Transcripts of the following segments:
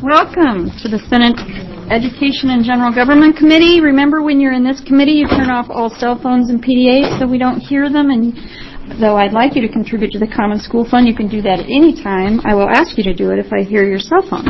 Welcome to the Senate Education and General Government Committee. Remember, when you're in this committee, you turn off all cell phones and PDAs so we don't hear them. And though I'd like you to contribute to the Common School Fund, you can do that at any time. I will ask you to do it if I hear your cell phone.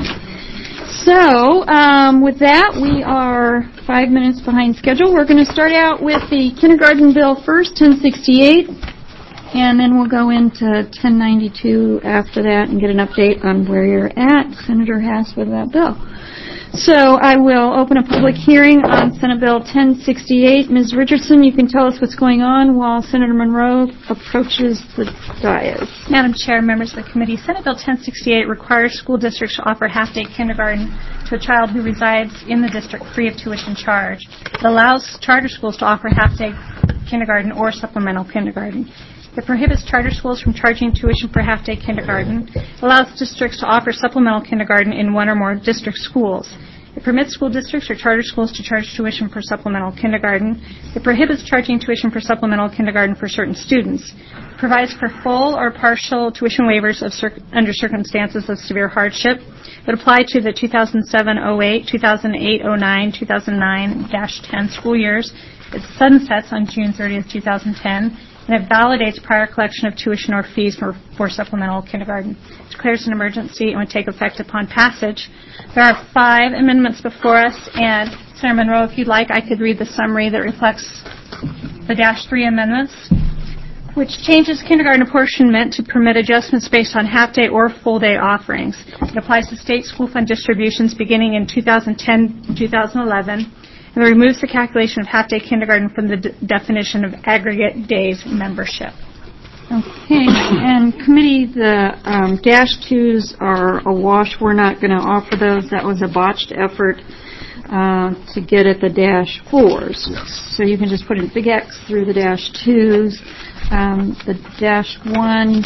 So, with that, we are 5 minutes behind schedule. We're going to start out with the kindergarten bill first, 1068. And then we'll go into 1092 after that and get an update on where you're at, Senator Hass, with that bill. So I will open a public hearing on Senate Bill 1068. Ms. Richardson, you can tell us what's going on while Senator Monroe approaches the dais. Madam Chair, members of the committee, Senate Bill 1068 requires school districts to offer half-day kindergarten to a child who resides in the district free of tuition charge. It allows charter schools to offer half-day kindergarten or supplemental kindergarten. It prohibits charter schools from charging tuition for half-day kindergarten. It allows districts to offer supplemental kindergarten in one or more district schools. It permits school districts or charter schools to charge tuition for supplemental kindergarten. It prohibits charging tuition for supplemental kindergarten for certain students. It provides for full or partial tuition waivers under circumstances of severe hardship. It would apply to the 2007-08, 2008-09, 2009-10 school years. It sunsets on June 30th, 2010. And it validates prior collection of tuition or fees for supplemental kindergarten. It declares an emergency and would take effect upon passage. There are 5 amendments before us, and Senator Monroe, if you'd like, I could read the summary that reflects the -3 amendments, which changes kindergarten apportionment to permit adjustments based on half-day or full-day offerings. It applies to state school fund distributions beginning in 2010-2011. And it removes the calculation of half-day kindergarten from the definition of aggregate days membership. Okay, and committee, the -2s are a wash. We're not going to offer those. That was a botched effort to get at the -4s. Yes. So you can just put a big X through the -2s. The -1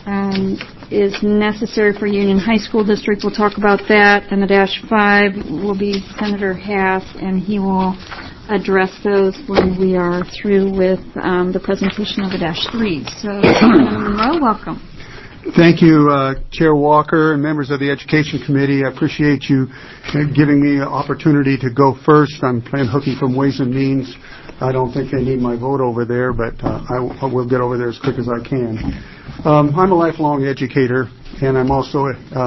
is necessary for Union High School District. We'll talk about that. And the -5 will be Senator Hass, and he will address those when we are through with the presentation of the -3s. So, Senator Monroe, welcome. Thank you, Chair Walker and members of the Education Committee. I appreciate you giving me an opportunity to go first. I'm playing hooky from Ways and Means. I don't think they need my vote over there, but I will get over there as quick as I can. I'm a lifelong educator, and I'm also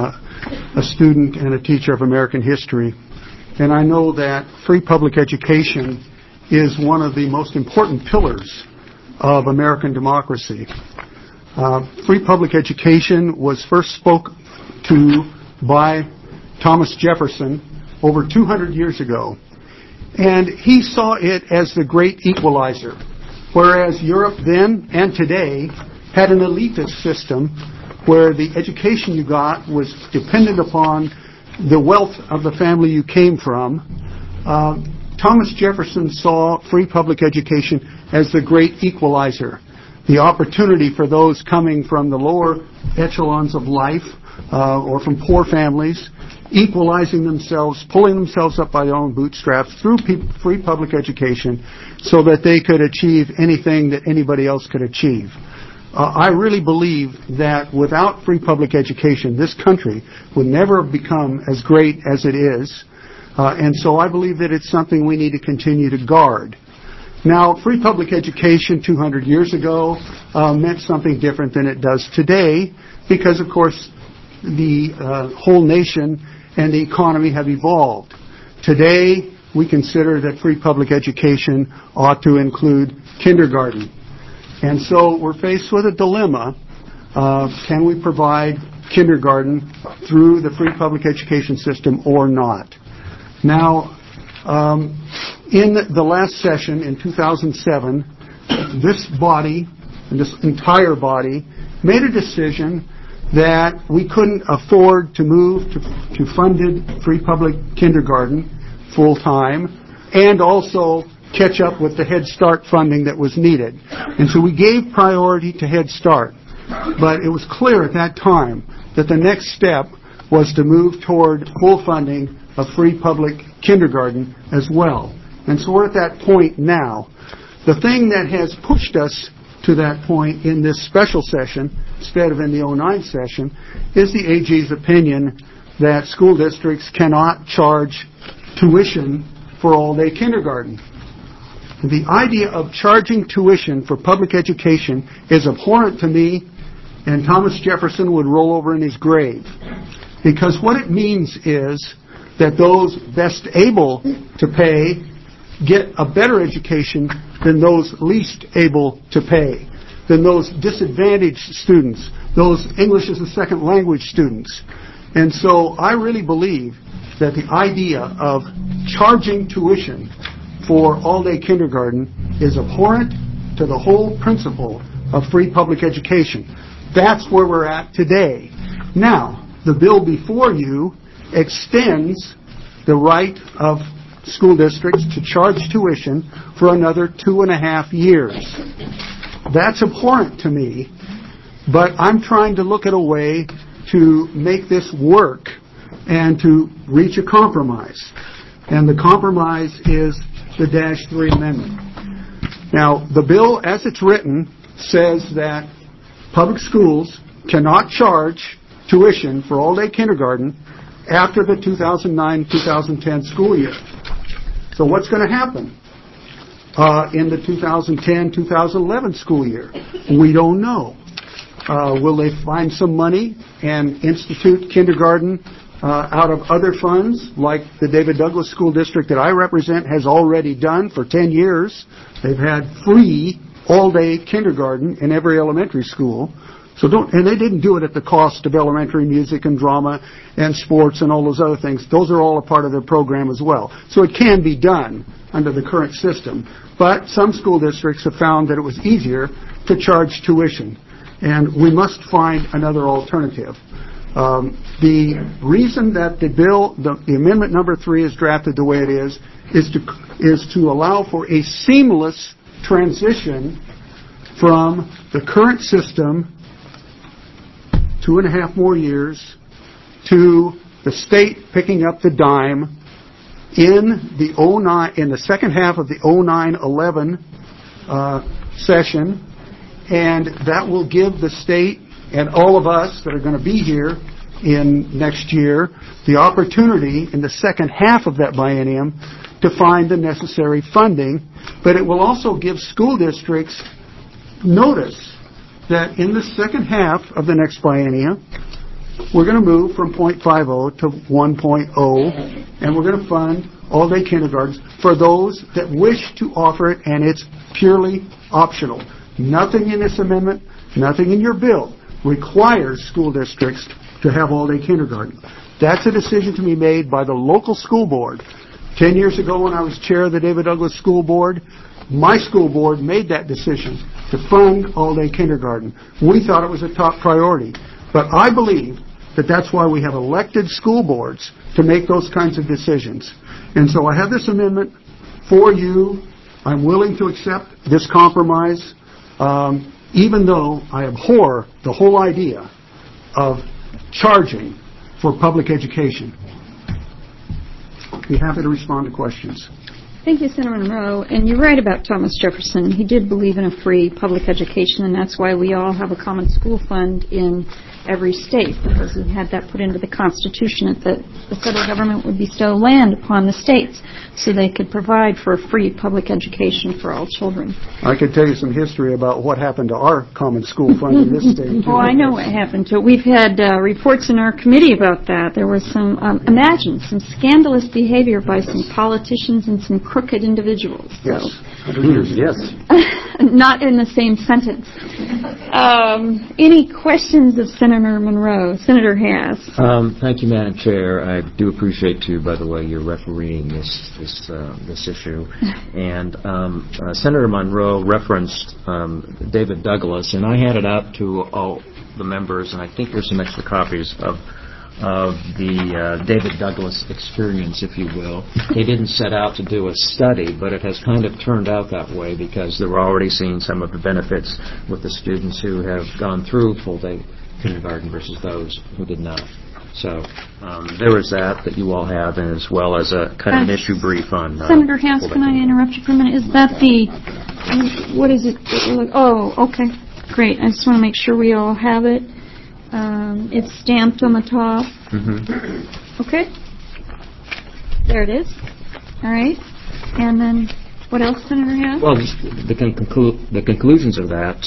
a student and a teacher of American history. And I know that free public education is one of the most important pillars of American democracy. Free public education was first spoke to by Thomas Jefferson over 200 years ago. And he saw it as the great equalizer, whereas Europe then and today had an elitist system where the education you got was dependent upon the wealth of the family you came from. Thomas Jefferson saw free public education as the great equalizer, the opportunity for those coming from the lower echelons of life or from poor families, equalizing themselves, pulling themselves up by their own bootstraps through free public education so that they could achieve anything that anybody else could achieve. I really believe that without free public education, this country would never become as great as it is. And so I believe that it's something we need to continue to guard. Now, free public education 200 years ago meant something different than it does today because, of course, the whole nation and the economy have evolved. Today, we consider that free public education ought to include kindergarten. And so we're faced with a dilemma. Can we provide kindergarten through the free public education system or not? Now, in the last session in 2007, this body, and this entire body, made a decision that we couldn't afford to move to funded free public kindergarten full-time and also catch up with the Head Start funding that was needed. And so we gave priority to Head Start. But it was clear at that time that the next step was to move toward full funding of free public kindergarten as well. And so we're at that point now. The thing that has pushed us to that point in this special session, instead of in the 09 session, is the AG's opinion that school districts cannot charge tuition for all-day kindergarten. The idea of charging tuition for public education is abhorrent to me, and Thomas Jefferson would roll over in his grave. Because what it means is that those best able to pay get a better education than those least able to pay, than those disadvantaged students, those English as a second language students. And so I really believe that the idea of charging tuition for all-day kindergarten is abhorrent to the whole principle of free public education. That's where we're at today. Now, the bill before you extends the right of school districts to charge tuition for another 2.5 years. That's abhorrent to me, but I'm trying to look at a way to make this work and to reach a compromise. And the compromise is the -3 amendment. Now, the bill as it's written says that public schools cannot charge tuition for all-day kindergarten after the 2009-2010 school year. So what's going to happen in the 2010-2011 school year? We don't know. Will they find some money and institute kindergarten out of other funds, like the David Douglas School District that I represent has already done for 10 years? They've had free all-day kindergarten in every elementary school. And they didn't do it at the cost of elementary music and drama and sports and all those other things. Those are all a part of their program as well. So it can be done under the current system. But some school districts have found that it was easier to charge tuition. And we must find another alternative. The reason that the bill, the amendment number 3 is drafted the way it is to allow for a seamless transition from the current system, 2.5 more years, to the state picking up the dime in the second half of the 09-11 session, and that will give the state and all of us that are going to be here in next year the opportunity in the second half of that biennium to find the necessary funding. But it will also give school districts notice that in the second half of the next biennium, we're going to move from 0.50 to 1.0, and we're going to fund all-day kindergartens for those that wish to offer it, and it's purely optional. Nothing in this amendment, nothing in your bill requires school districts to have all-day kindergarten. That's a decision to be made by the local school board. 10 years ago when I was chair of the David Douglas School Board, my school board made that decision to fund all-day kindergarten. We thought it was a top priority. But I believe that that's why we have elected school boards to make those kinds of decisions. And so I have this amendment for you. I'm willing to accept this compromise, even though I abhor the whole idea of charging for public education. I'd be happy to respond to questions. Thank you, Senator Monroe. And you're right about Thomas Jefferson. He did believe in a free public education, and that's why we all have a common school fund in every state, because he had that put into the Constitution that the federal government would bestow land upon the states so they could provide for a free public education for all children. I could tell you some history about what happened to our common school fund in this state. Oh, I know what happened to it. We've had reports in our committee about that. There was some, some scandalous behavior by some politicians and some crooked individuals. Yes. So. Yes. Not in the same sentence. Any questions of Senator Monroe? Senator Haas. Thank you, Madam Chair. I do appreciate, too, by the way, you're refereeing this issue. And Senator Monroe referenced David Douglas, and I handed out to all the members, and I think there's some extra copies of the David Douglas experience, if you will. He didn't set out to do a study, but it has kind of turned out that way because they were already seeing some of the benefits with the students who have gone through full-day kindergarten versus those who did not. So there is that you all have, and as well as a kind of an issue brief on... Senator Haas, can I interrupt you for a minute? Is that what is it? Oh, okay. Great. I just want to make sure we all have it. It's stamped on the top. Okay. There it is. All right. And then what else, Senator Hass? Well, the conclusions of that,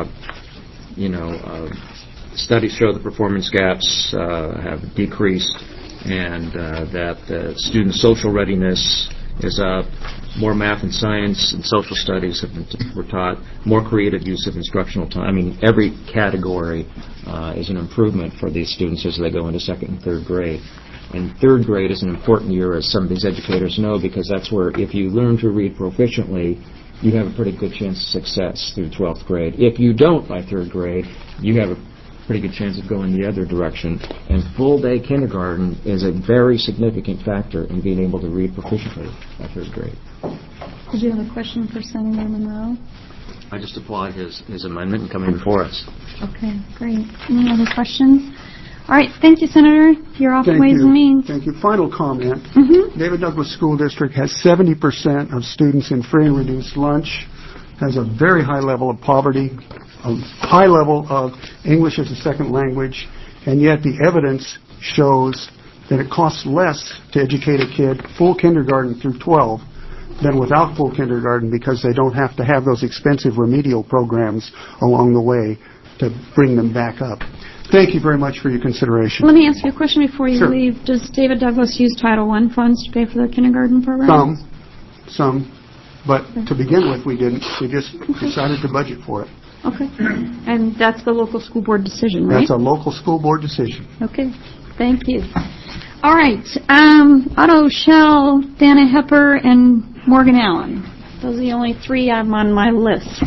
studies show the performance gaps have decreased, and that student social readiness is up. More math and science and social studies were taught. More creative use of instructional time. I mean, every category is an improvement for these students as they go into second and third grade. And third grade is an important year, as some of these educators know, because that's where, if you learn to read proficiently, you have a pretty good chance of success through 12th grade. If you don't by third grade, you have a pretty good chance of going the other direction. And full-day kindergarten is a very significant factor in being able to read proficiently by third grade. Did you have a question for Senator Monroe? I just applaud his amendment and coming before us. Okay, great. Any other questions? All right, thank you, Senator. You're off Ways and Means. Thank you. Final comment. David Douglas School District has 70% of students in free and reduced lunch, has a very high level of poverty, a high level of English as a second language, and yet the evidence shows that it costs less to educate a kid full kindergarten through 12 than without full kindergarten, because they don't have to have those expensive remedial programs along the way to bring them back up. Thank you very much for your consideration. Let me ask you a question before you Sure. leave. Does David Douglas use Title I funds to pay for their kindergarten program? Some, but to begin with we didn't. We just decided to budget for it. Okay. And that's the local school board decision, right? That's a local school board decision. Okay. Thank you. All right. Otto Shell, Dana Hepper, and Morgan Allen. Those are the only three I'm on my list.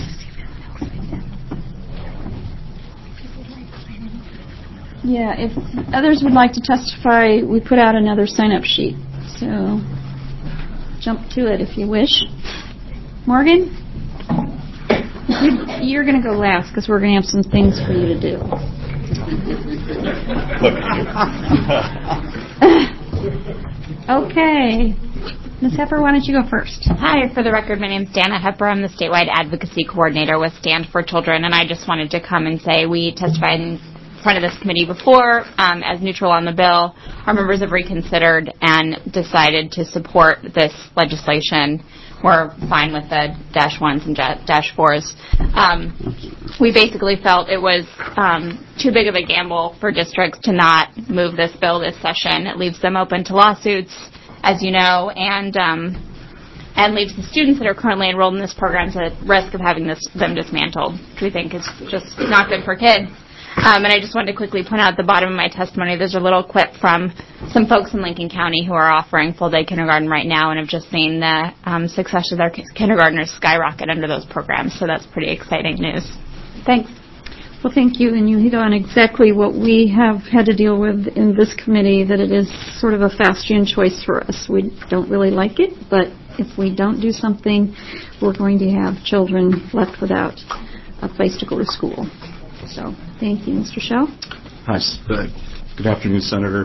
Yeah, if others would like to testify, we put out another sign-up sheet. So jump to it if you wish. Morgan? You're going to go last because we're going to have some things for you to do. Okay. Ms. Hepper, why don't you go first? Hi, for the record, my name is Dana Hepper. I'm the statewide advocacy coordinator with Stand for Children, and I just wanted to come and say we testified in front of this committee before as neutral on the bill. Our members have reconsidered and decided to support this legislation. We're fine with the dash ones and dash fours. We basically felt it was too big of a gamble for districts to not move this bill this session. It leaves them open to lawsuits, as you know, and leaves the students that are currently enrolled in this program at risk of having them dismantled, which we think is just not good for kids. And I just wanted to quickly point out at the bottom of my testimony, there's a little clip from some folks in Lincoln County who are offering full-day kindergarten right now and have just seen the success of their kindergartners skyrocket under those programs. So that's pretty exciting news. Thanks. Well, thank you. And you hit on exactly what we have had to deal with in this committee, that it is sort of a Faustian choice for us. We don't really like it, but if we don't do something, we're going to have children left without a place to go to school. So, thank you, Mr. Shell. Hi, good afternoon, Senator.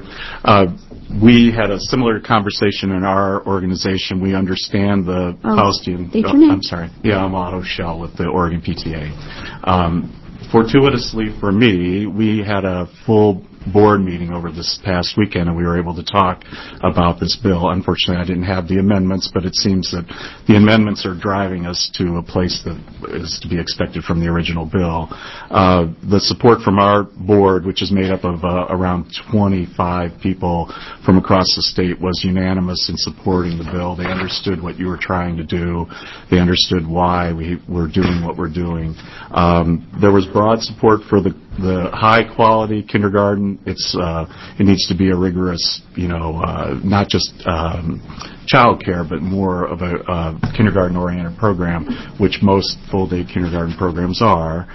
We had a similar conversation in our organization. We understand the Faustian. State your name. I'm sorry. Yeah, I'm Otto Shell with the Oregon PTA. Fortuitously for me, we had a full board meeting over this past weekend, and we were able to talk about this bill. Unfortunately, I didn't have the amendments, but it seems that the amendments are driving us to a place that is to be expected from the original bill. The support from our board, which is made up of around 25 people from across the state, was unanimous in supporting the bill. They understood what you were trying to do. They understood why we were doing what we're doing. There was broad support for the high-quality kindergarten. It needs to be a rigorous, not just child care, but more of a kindergarten-oriented program, which most full-day kindergarten programs are.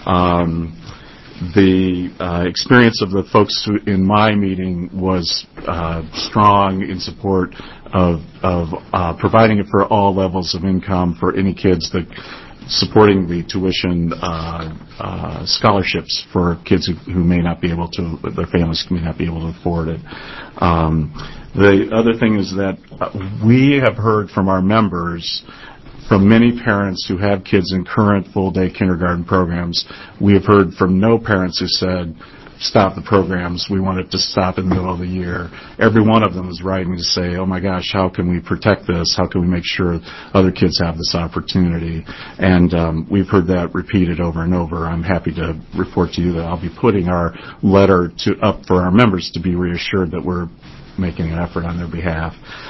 The experience of the folks in my meeting was strong in support of providing it for all levels of income for any kids, that supporting the tuition scholarships for kids who may not be able to, their families may not be able to afford it. The other thing is that we have heard from our members, from many parents who have kids in current full-day kindergarten programs. We have heard from no parents who said, stop the programs. We want it to stop in the middle of the year. Every one of them is writing to say, oh my gosh, how can we protect this? How can we make sure other kids have this opportunity? And we've heard that repeated over and over. I'm happy to report to you that I'll be putting our letter up for our members to be reassured that we're making an effort on their behalf.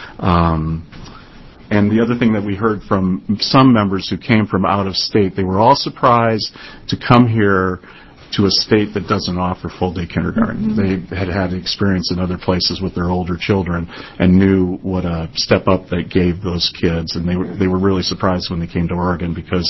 And the other thing that we heard from some members who came from out of state, they were all surprised to come here to a state that doesn't offer full-day kindergarten. Mm-hmm. They had experience in other places with their older children and knew what a step up that gave those kids. And they were really surprised when they came to Oregon because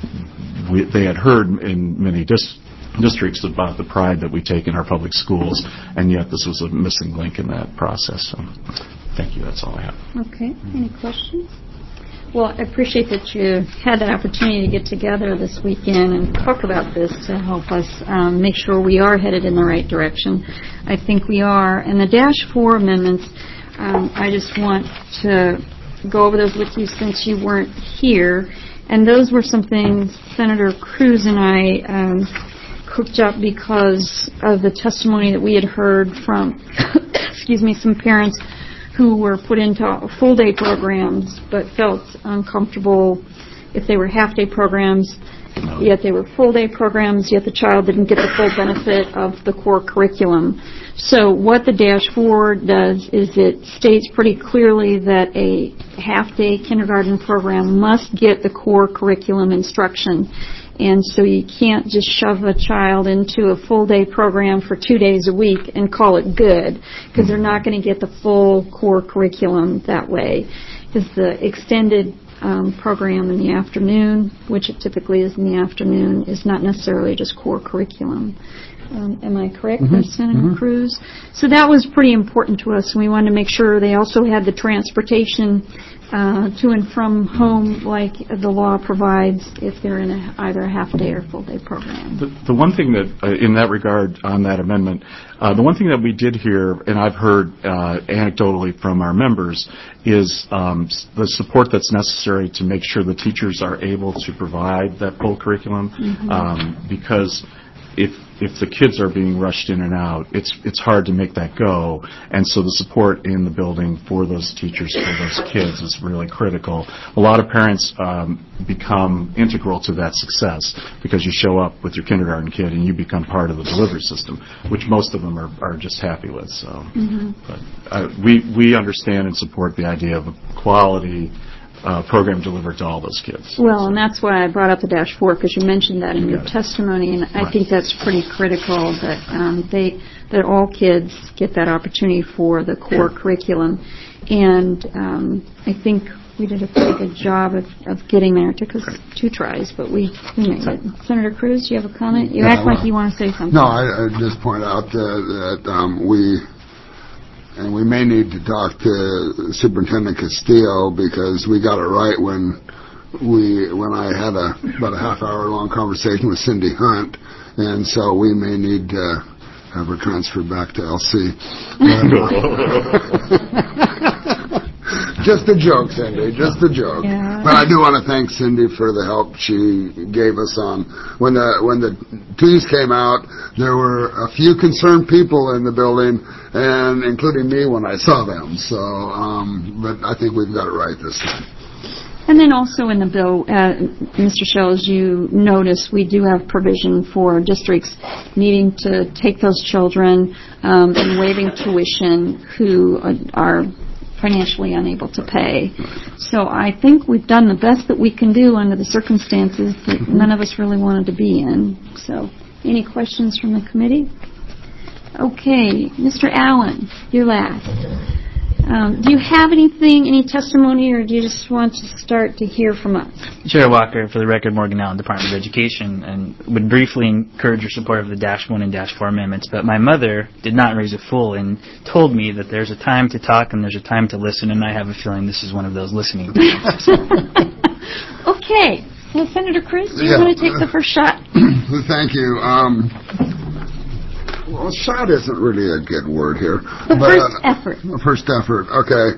they had heard in many districts about the pride that we take in our public schools, and yet this was a missing link in that process. So, thank you. That's all I have. Okay. Any questions? Well, I appreciate that you had that opportunity to get together this weekend and talk about this to help us make sure we are headed in the right direction. I think we are. And the -4 amendments, I just want to go over those with you since you weren't here. And those were some things Senator Cruz and I cooked up because of the testimony that we had heard from, some parents who were put into full-day programs but felt uncomfortable if they were half-day programs, yet they were full-day programs, yet the child didn't get the full benefit of the core curriculum. So what the -4 does is it states pretty clearly that a half-day kindergarten program must get the core curriculum instruction. And so you can't just shove a child into a full-day program for 2 days a week and call it good, because they're not going to get the full core curriculum that way. Because the extended program in the afternoon, which it typically is in the afternoon, is not necessarily just core curriculum. Am I correct, Senator Cruz? So that was pretty important to us, and we wanted to make sure they also had the transportation to and from home like the law provides if they're in either a half-day or full-day program. The one thing that, in that regard, on that amendment, the one thing that we did hear, and I've heard anecdotally from our members, is the support that's necessary to make sure the teachers are able to provide that full curriculum, because if the kids are being rushed in and out, it's hard to make that go. And so the support in the building for those teachers, for those kids, is really critical. A lot of parents become integral to that success because you show up with your kindergarten kid and you become part of the delivery system, which most of them are just happy with. So, but we understand and support the idea of a quality program delivered to all those kids. Well, and that's why I brought up the -4, because you mentioned that in your testimony, and I think that's pretty critical that that all kids get that opportunity for the core curriculum. And I think we did a pretty good job of getting there. It took us 2 tries, but we made it. Senator Cruz, do you have a comment? You act like you want to say something. No, I just point out that we may need to talk to Superintendent Castillo, because we got it right when I had about a half-hour-long conversation with Cindy Hunt, and so we may need to have her transferred back to LC. Just a joke, Cindy, just a joke. Yeah. But I do want to thank Cindy for the help she gave us on when the twos came out. There were a few concerned people in the building, and including me when I saw them. So, but I think we've got it right this time. And then also in the bill, Mr. Schell, as you notice, we do have provision for districts needing to take those children and waiving tuition who are financially unable to pay. So I think we've done the best that we can do under the circumstances that none of us really wanted to be in. So any questions from the committee? Okay, Mr. Allen, you're last. Do you have anything, any testimony, or do you just want to start to hear from us? Chair Walker, for the record, Morgan Allen, Department of Education, and would briefly encourage your support of the -1 and -4 amendments. But my mother did not raise a fool and told me that there's a time to talk and there's a time to listen, and I have a feeling this is one of those listening times. Okay. Well, Senator Cruz, do you want to take the first shot? Thank you. Well, shot isn't really a good word here. The first effort. First effort, okay.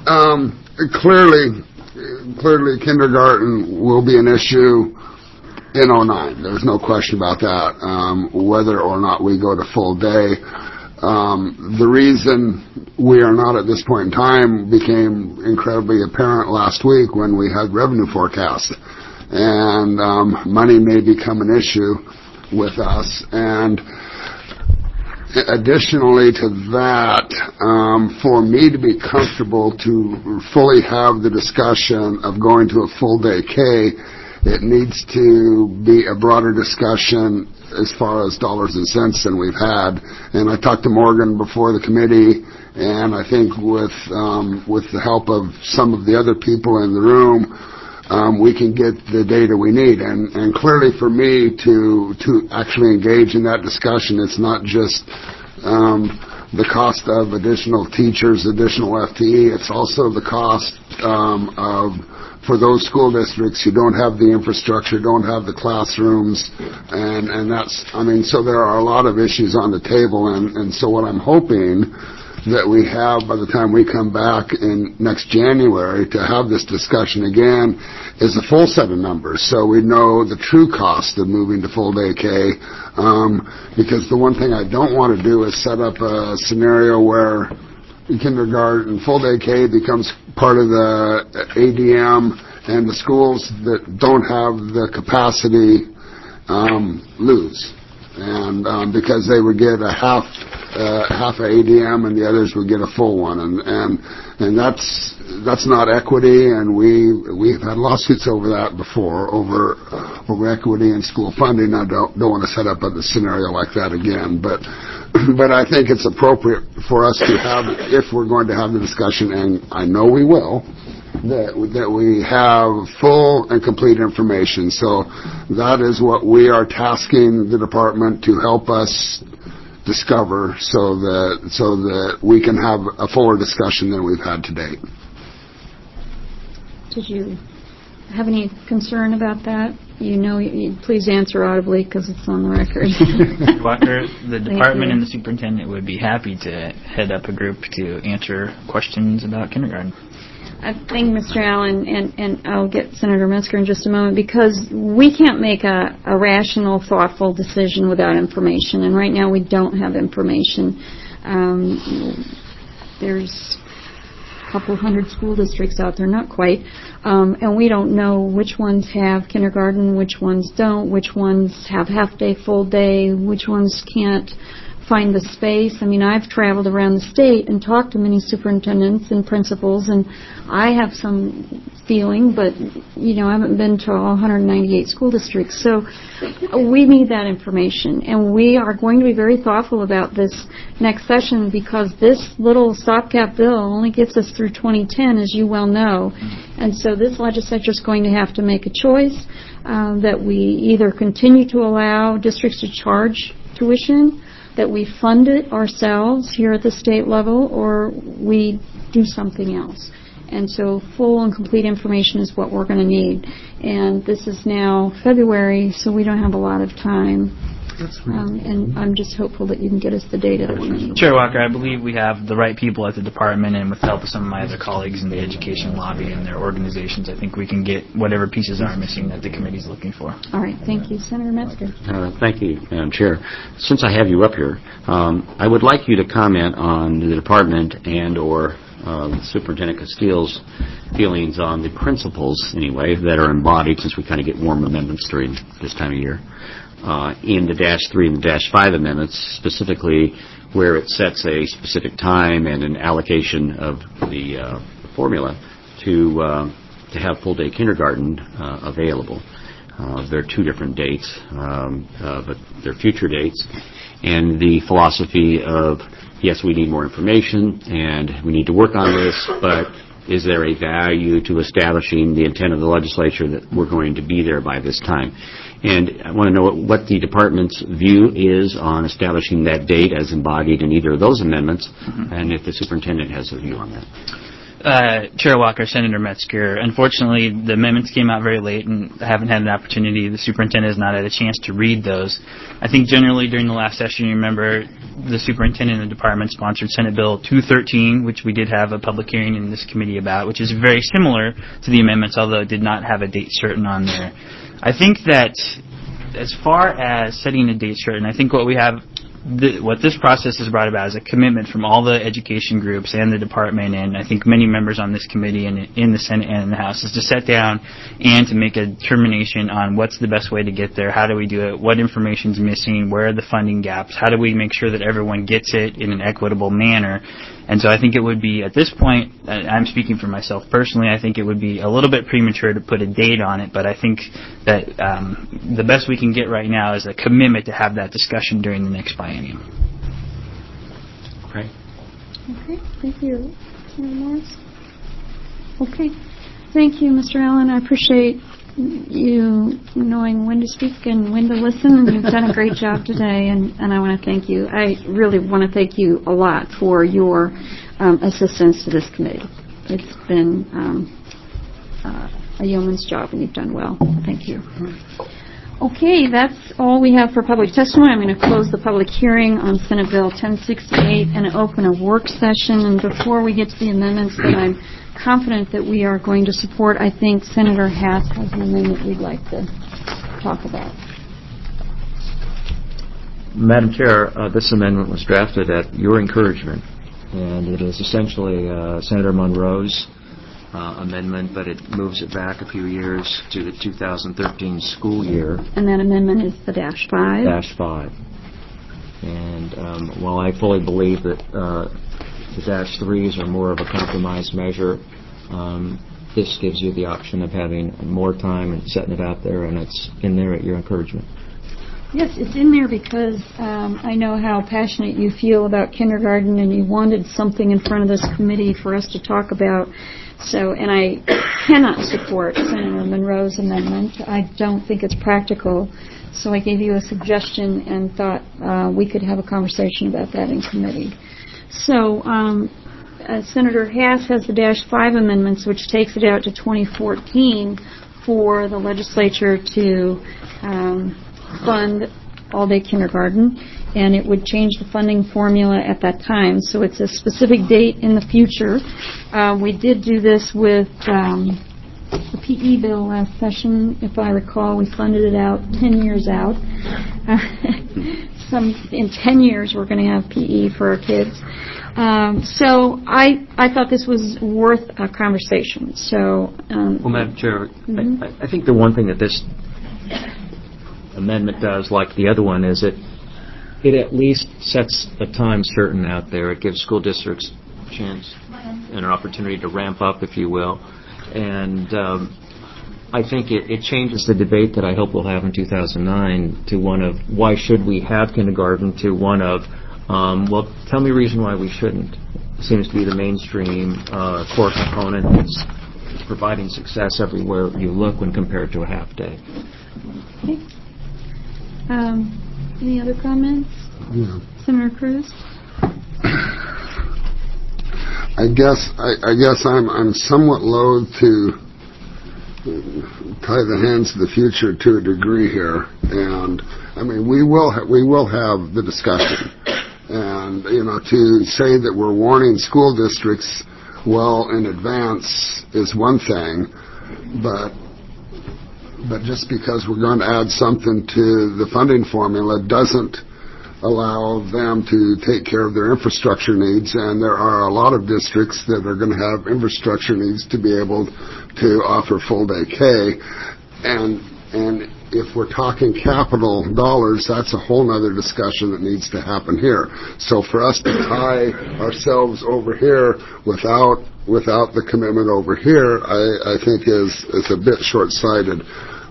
Clearly, kindergarten will be an issue in 09. There's no question about that, whether or not we go to full day. The reason we are not at this point in time became incredibly apparent last week when we had revenue forecast. And money may become an issue with us. And additionally to that, for me to be comfortable to fully have the discussion of going to a full day K, it needs to be a broader discussion as far as dollars and cents than we've had. And I talked to Morgan before the committee, and I think with the help of some of the other people in the room, we can get the data we need. And clearly for me to actually engage in that discussion, it's not just the cost of additional teachers, additional FTE. It's also the cost for those school districts who don't have the infrastructure, don't have the classrooms, and that's, so there are a lot of issues on the table, and so what I'm hoping that we have by the time we come back in next January to have this discussion again is a full set of numbers, so we know the true cost of moving to full day K, because the one thing I don't want to do is set up a scenario where kindergarten full day K becomes part of the ADM, and the schools that don't have the capacity lose, and because they would get a half a ADM and the others would get a full one, and that's not equity, and we've had lawsuits over that before, over equity and school funding. I don't want to set up a scenario like that again, but I think it's appropriate for us to have, if we're going to have the discussion, and I know we will, that we have full and complete information. So that is what we are tasking the department to help us discover, so that we can have a fuller discussion than we've had to date. Did you have any concern about that? Please answer audibly because it's on the record. Walker, the department and the superintendent would be happy to head up a group to answer questions about kindergarten. I think, Mr. Allen, and I'll get Senator Metzger in just a moment, because we can't make a rational, thoughtful decision without information, and right now we don't have information. There's a couple hundred school districts out there, not quite, and we don't know which ones have kindergarten, which ones don't, which ones have half-day, full day, which ones can't find the space. I've traveled around the state and talked to many superintendents and principals, and I have some feeling, but, I haven't been to all 198 school districts. So we need that information, and we are going to be very thoughtful about this next session, because this little stopgap bill only gets us through 2010, as you well know. And so this legislature is going to have to make a choice that we either continue to allow districts to charge tuition, that we fund it ourselves here at the state level, or we do something else. And so full and complete information is what we're going to need. And this is now February, so we don't have a lot of time. And I'm just hopeful that you can get us the data that we need. Chair Walker, I believe we have the right people at the department, and with the help of some of my other colleagues in the education lobby and their organizations, I think we can get whatever pieces are missing that the committee's looking for. All right. Thank you. Senator Metzger. Thank you, Madam Chair. Since I have you up here, I would like you to comment on the department and or Superintendent Castile's feelings on the principles, anyway, that are embodied, since we kind of get warm amendments during this time of year, in the -3 and the -5 amendments, specifically where it sets a specific time and an allocation of the formula to have full-day kindergarten available. There are two different dates, but they're future dates. And the philosophy of, yes, we need more information and we need to work on this, but is there a value to establishing the intent of the legislature that we're going to be there by this time? And I want to know what the department's view is on establishing that date as embodied in either of those amendments, and if the superintendent has a view on that. Chair Walker, Senator Metzger. Unfortunately, the amendments came out very late, and I haven't had an opportunity. The superintendent has not had a chance to read those. I think generally during the last session, you remember the superintendent and the department sponsored Senate Bill 213, which we did have a public hearing in this committee about, which is very similar to the amendments, although it did not have a date certain on there. I think that as far as setting a date certain, I think what we have, what this process has brought about is a commitment from all the education groups and the department, and I think many members on this committee and in the Senate and in the House, is to sit down and to make a determination on what's the best way to get there, how do we do it, what information's missing, where are the funding gaps, how do we make sure that everyone gets it in an equitable manner. And so I think it would be, at this point, I'm speaking for myself personally, I think it would be a little bit premature to put a date on it, but I think that the best we can get right now is a commitment to have that discussion during the next biennium. Okay. Okay, thank you. Senator Morris? Okay. Thank you, Mr. Allen. I appreciate you knowing when to speak and when to listen, and you've done a great job today, and I want to thank you. I really want to thank you a lot for your assistance to this committee. It's been a yeoman's job, and you've done well. Thank you. Okay, that's all we have for public testimony. I'm going to close the public hearing on Senate Bill 1068 and open a work session. And before we get to the amendments that I'm confident that we are going to support, I think Senator Hass has an amendment we'd like to talk about. Madam Chair, this amendment was drafted at your encouragement, and it is essentially Senator Monroe's amendment, but it moves it back a few years to the 2013 school year. And that amendment is the -5. -5. And while I fully believe that the -3s are more of a compromise measure, this gives you the option of having more time and setting it out there, and it's in there at your encouragement. Yes, it's in there because I know how passionate you feel about kindergarten, and you wanted something in front of this committee for us to talk about. So, and I cannot support Senator Monroe's amendment. I don't think it's practical. So I gave you a suggestion and thought we could have a conversation about that in committee. So Senator Hass has the -5 amendments, which takes it out to 2014 for the legislature to fund all-day kindergarten, and it would change the funding formula at that time. So it's a specific date in the future. We did do this with the PE bill last session. If I recall, we funded it out 10 years out. In 10 years, we're going to have PE for our kids. So I thought this was worth a conversation. So, well, Madam Chair, I think the one thing that this amendment does, like the other one, is it at least sets a time certain out there. It gives school districts a chance and an opportunity to ramp up, if you will. And I think it changes the debate that I hope we'll have in 2009 to one of why should we have kindergarten to one of, well, tell me a reason why we shouldn't. It seems to be the mainstream core component that's providing success everywhere you look when compared to a half day. Okay. Any other comments? Yeah. Senator Cruz? I guess I'm somewhat loath to tie the hands of the future to a degree here, and I mean we will have the discussion, and to say that we're warning school districts well in advance is one thing, but just because we're going to add something to the funding formula doesn't allow them to take care of their infrastructure needs, and there are a lot of districts that are going to have infrastructure needs to be able to offer full-day K, and if we're talking capital dollars, that's a whole other discussion that needs to happen here. So for us to tie ourselves over here without the commitment over here, I think is a bit short-sighted.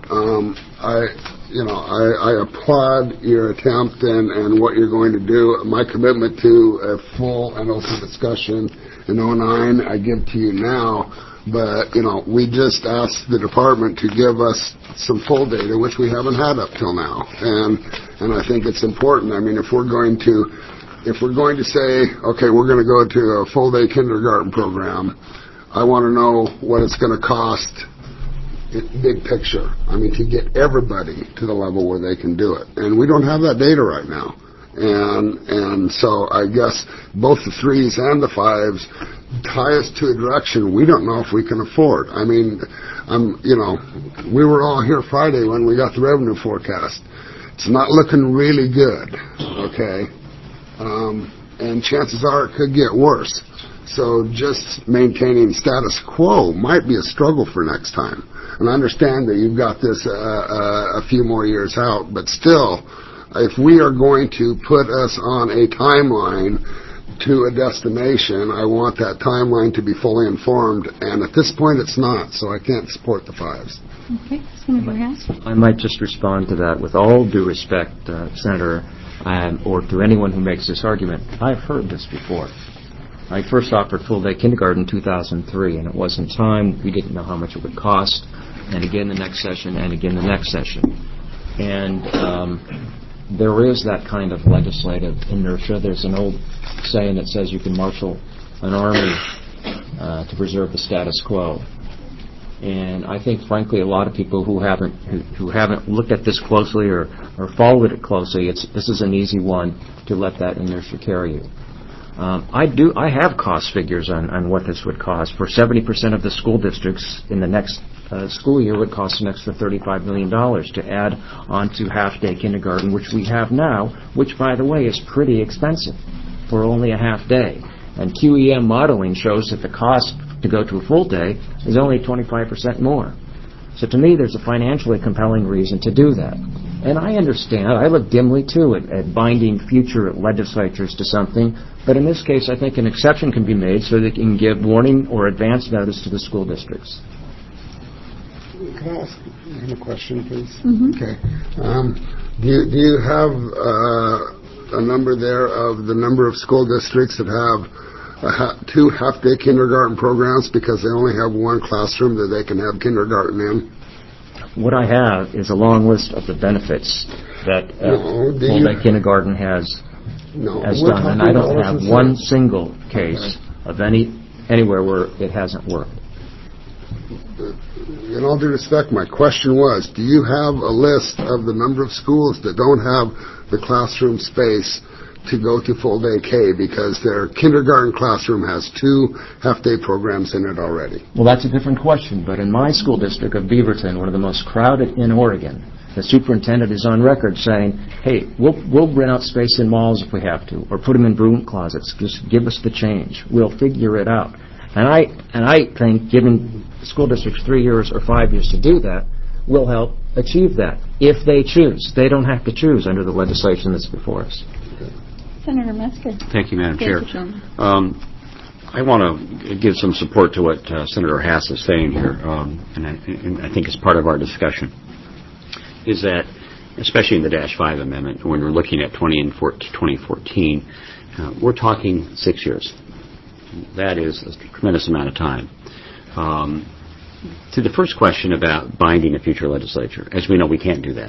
I applaud your attempt and what you're going to do. My commitment to a full and open discussion in 2009, I give to you now. But, we just asked the department to give us some full data, which we haven't had up till now. And I think it's important. I mean, if we're going to say, okay, we're going to go to a full day kindergarten program, I want to know what it's going to cost, big picture. I mean, to get everybody to the level where they can do it. And we don't have that data right now. And so I guess both the 3s and the 5s tie us to a direction we don't know if we can afford. I mean, we were all here Friday when we got the revenue forecast. It's not looking really good, okay? And chances are it could get worse. So just maintaining status quo might be a struggle for next time. And I understand that you've got this a few more years out, but still, if we are going to put us on a timeline to a destination, I want that timeline to be fully informed, and at this point it's not, so I can't support the 5s. Okay, Senator Hess? I might just respond to that with all due respect, Senator, or to anyone who makes this argument. I've heard this before. I first offered full-day kindergarten in 2003, and it wasn't time. We didn't know how much it would cost, and again the next session, and again the next session. And there is that kind of legislative inertia. There's an old saying that says you can marshal an army to preserve the status quo. And I think, frankly, a lot of people who haven't looked at this closely or followed it closely, this is an easy one to let that inertia carry you. I have cost figures on what this would cost. For 70% of the school districts in the next school year, it would cost an extra $35 million to add onto half-day kindergarten, which we have now, which, by the way, is pretty expensive for only a half day. And QEM modeling shows that the cost to go to a full day is only 25% more. So to me, there's a financially compelling reason to do that. And I understand, I look dimly, too, at binding future legislatures to something, but in this case, I think an exception can be made so they can give warning or advance notice to the school districts. Can I ask him a question, please? Mm-hmm. Okay. Do you have a number there of the number of school districts that have 2 half-day kindergarten programs because they only have 1 classroom that they can have kindergarten in? What I have is a long list of the benefits that full-day kindergarten has done, and I don't have one single case of anywhere where it hasn't worked. In all due respect, my question was, do you have a list of the number of schools that don't have the classroom space to go to full-day K because their kindergarten classroom has 2 half-day programs in it already? Well, that's a different question, but in my school district of Beaverton, one of the most crowded in Oregon, the superintendent is on record saying, hey, we'll rent out space in malls if we have to, or put them in broom closets. Just give us the change. We'll figure it out. And I think giving school districts 3 years or 5 years to do that will help achieve that, if they choose. They don't have to choose under the legislation that's before us. Senator Metzger. Thank you, Madam Chair. I want to give some support to what Senator Hass is saying here, and I think it's part of our discussion, is that, especially in the -5 amendment, when we're looking at 2014, we're talking 6 years. That is a tremendous amount of time. To the first question about binding a future legislature, as we know, we can't do that.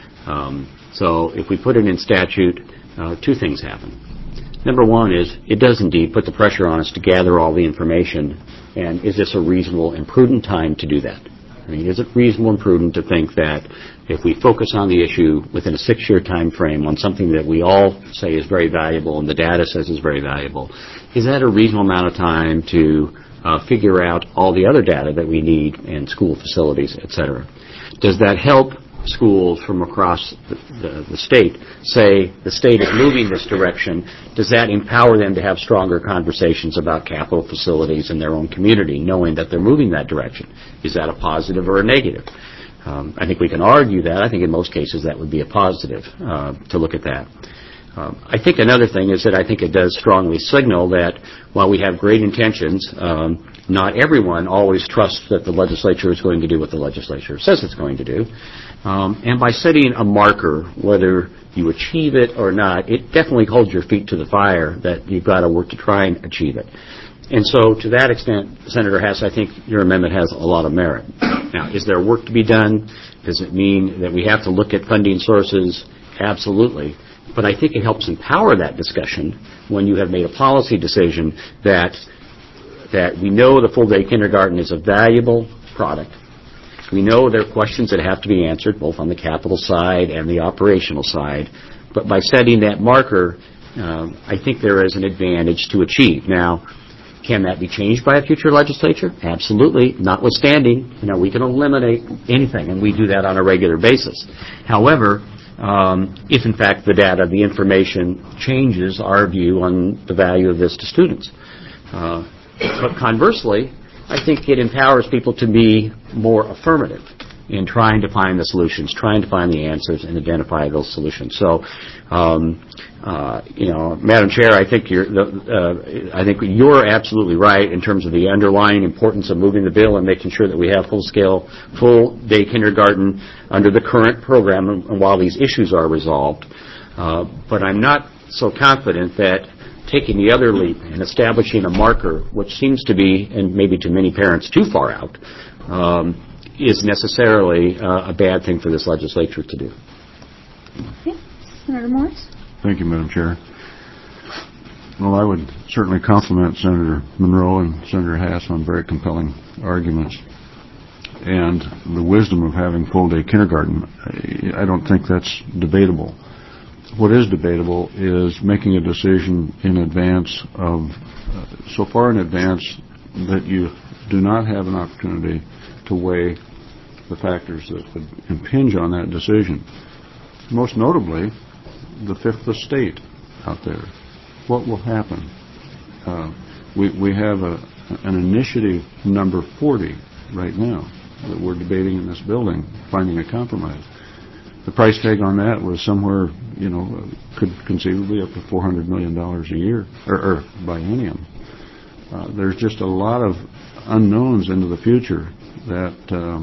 So if we put it in statute, 2 things happen. Number 1 is it does indeed put the pressure on us to gather all the information, and is this a reasonable and prudent time to do that? I mean, is it reasonable and prudent to think that if we focus on the issue within a 6-year time frame on something that we all say is very valuable and the data says is very valuable, is that a reasonable amount of time to figure out all the other data that we need in school facilities, et cetera? Does that help schools from across the state say the state is moving this direction? Does that empower them to have stronger conversations about capital facilities in their own community, knowing that they're moving that direction? Is that a positive or a negative? I think we can argue that. I think in most cases that would be a positive to look at that. I think another thing is that I think it does strongly signal that while we have great intentions, not everyone always trusts that the legislature is going to do what the legislature says it's going to do. And by setting a marker, whether you achieve it or not, it definitely holds your feet to the fire that you've got to work to try and achieve it. And so to that extent, Senator Hess, I think your amendment has a lot of merit. Now, is there work to be done? Does it mean that we have to look at funding sources? Absolutely. But I think it helps empower that discussion when you have made a policy decision that that we know the full-day kindergarten is a valuable product. We know there are questions that have to be answered, both on the capital side and the operational side. But by setting that marker, I think there is an advantage to achieve. Now, can that be changed by a future legislature? Absolutely. Notwithstanding, we can eliminate anything, and we do that on a regular basis. However, if in fact the data, the information changes our view on the value of this to students. But conversely, I think it empowers people to be more affirmative in trying to find the solutions, trying to find the answers, and identify those solutions. So, Madam Chair, I think you're absolutely right in terms of the underlying importance of moving the bill and making sure that we have full-day kindergarten under the current program and while these issues are resolved. But I'm not so confident that taking the other leap and establishing a marker, which seems to be, and maybe to many parents, too far out, is necessarily a bad thing for this legislature to do. Okay. Senator Morris? Thank you, Madam Chair. Well, I would certainly compliment Senator Monroe and Senator Hass on very compelling arguments. And the wisdom of having full-day kindergarten, I don't think that's debatable. What is debatable is making a decision in advance of, so far in advance that you do not have an opportunity to weigh the factors that would impinge on that decision. Most notably, the fifth estate out there. What will happen? We have an initiative number 40 right now that we're debating in this building, finding a compromise. The price tag on that was somewhere, could conceivably up to $400 million a year, or biennium. There's just a lot of unknowns into the future that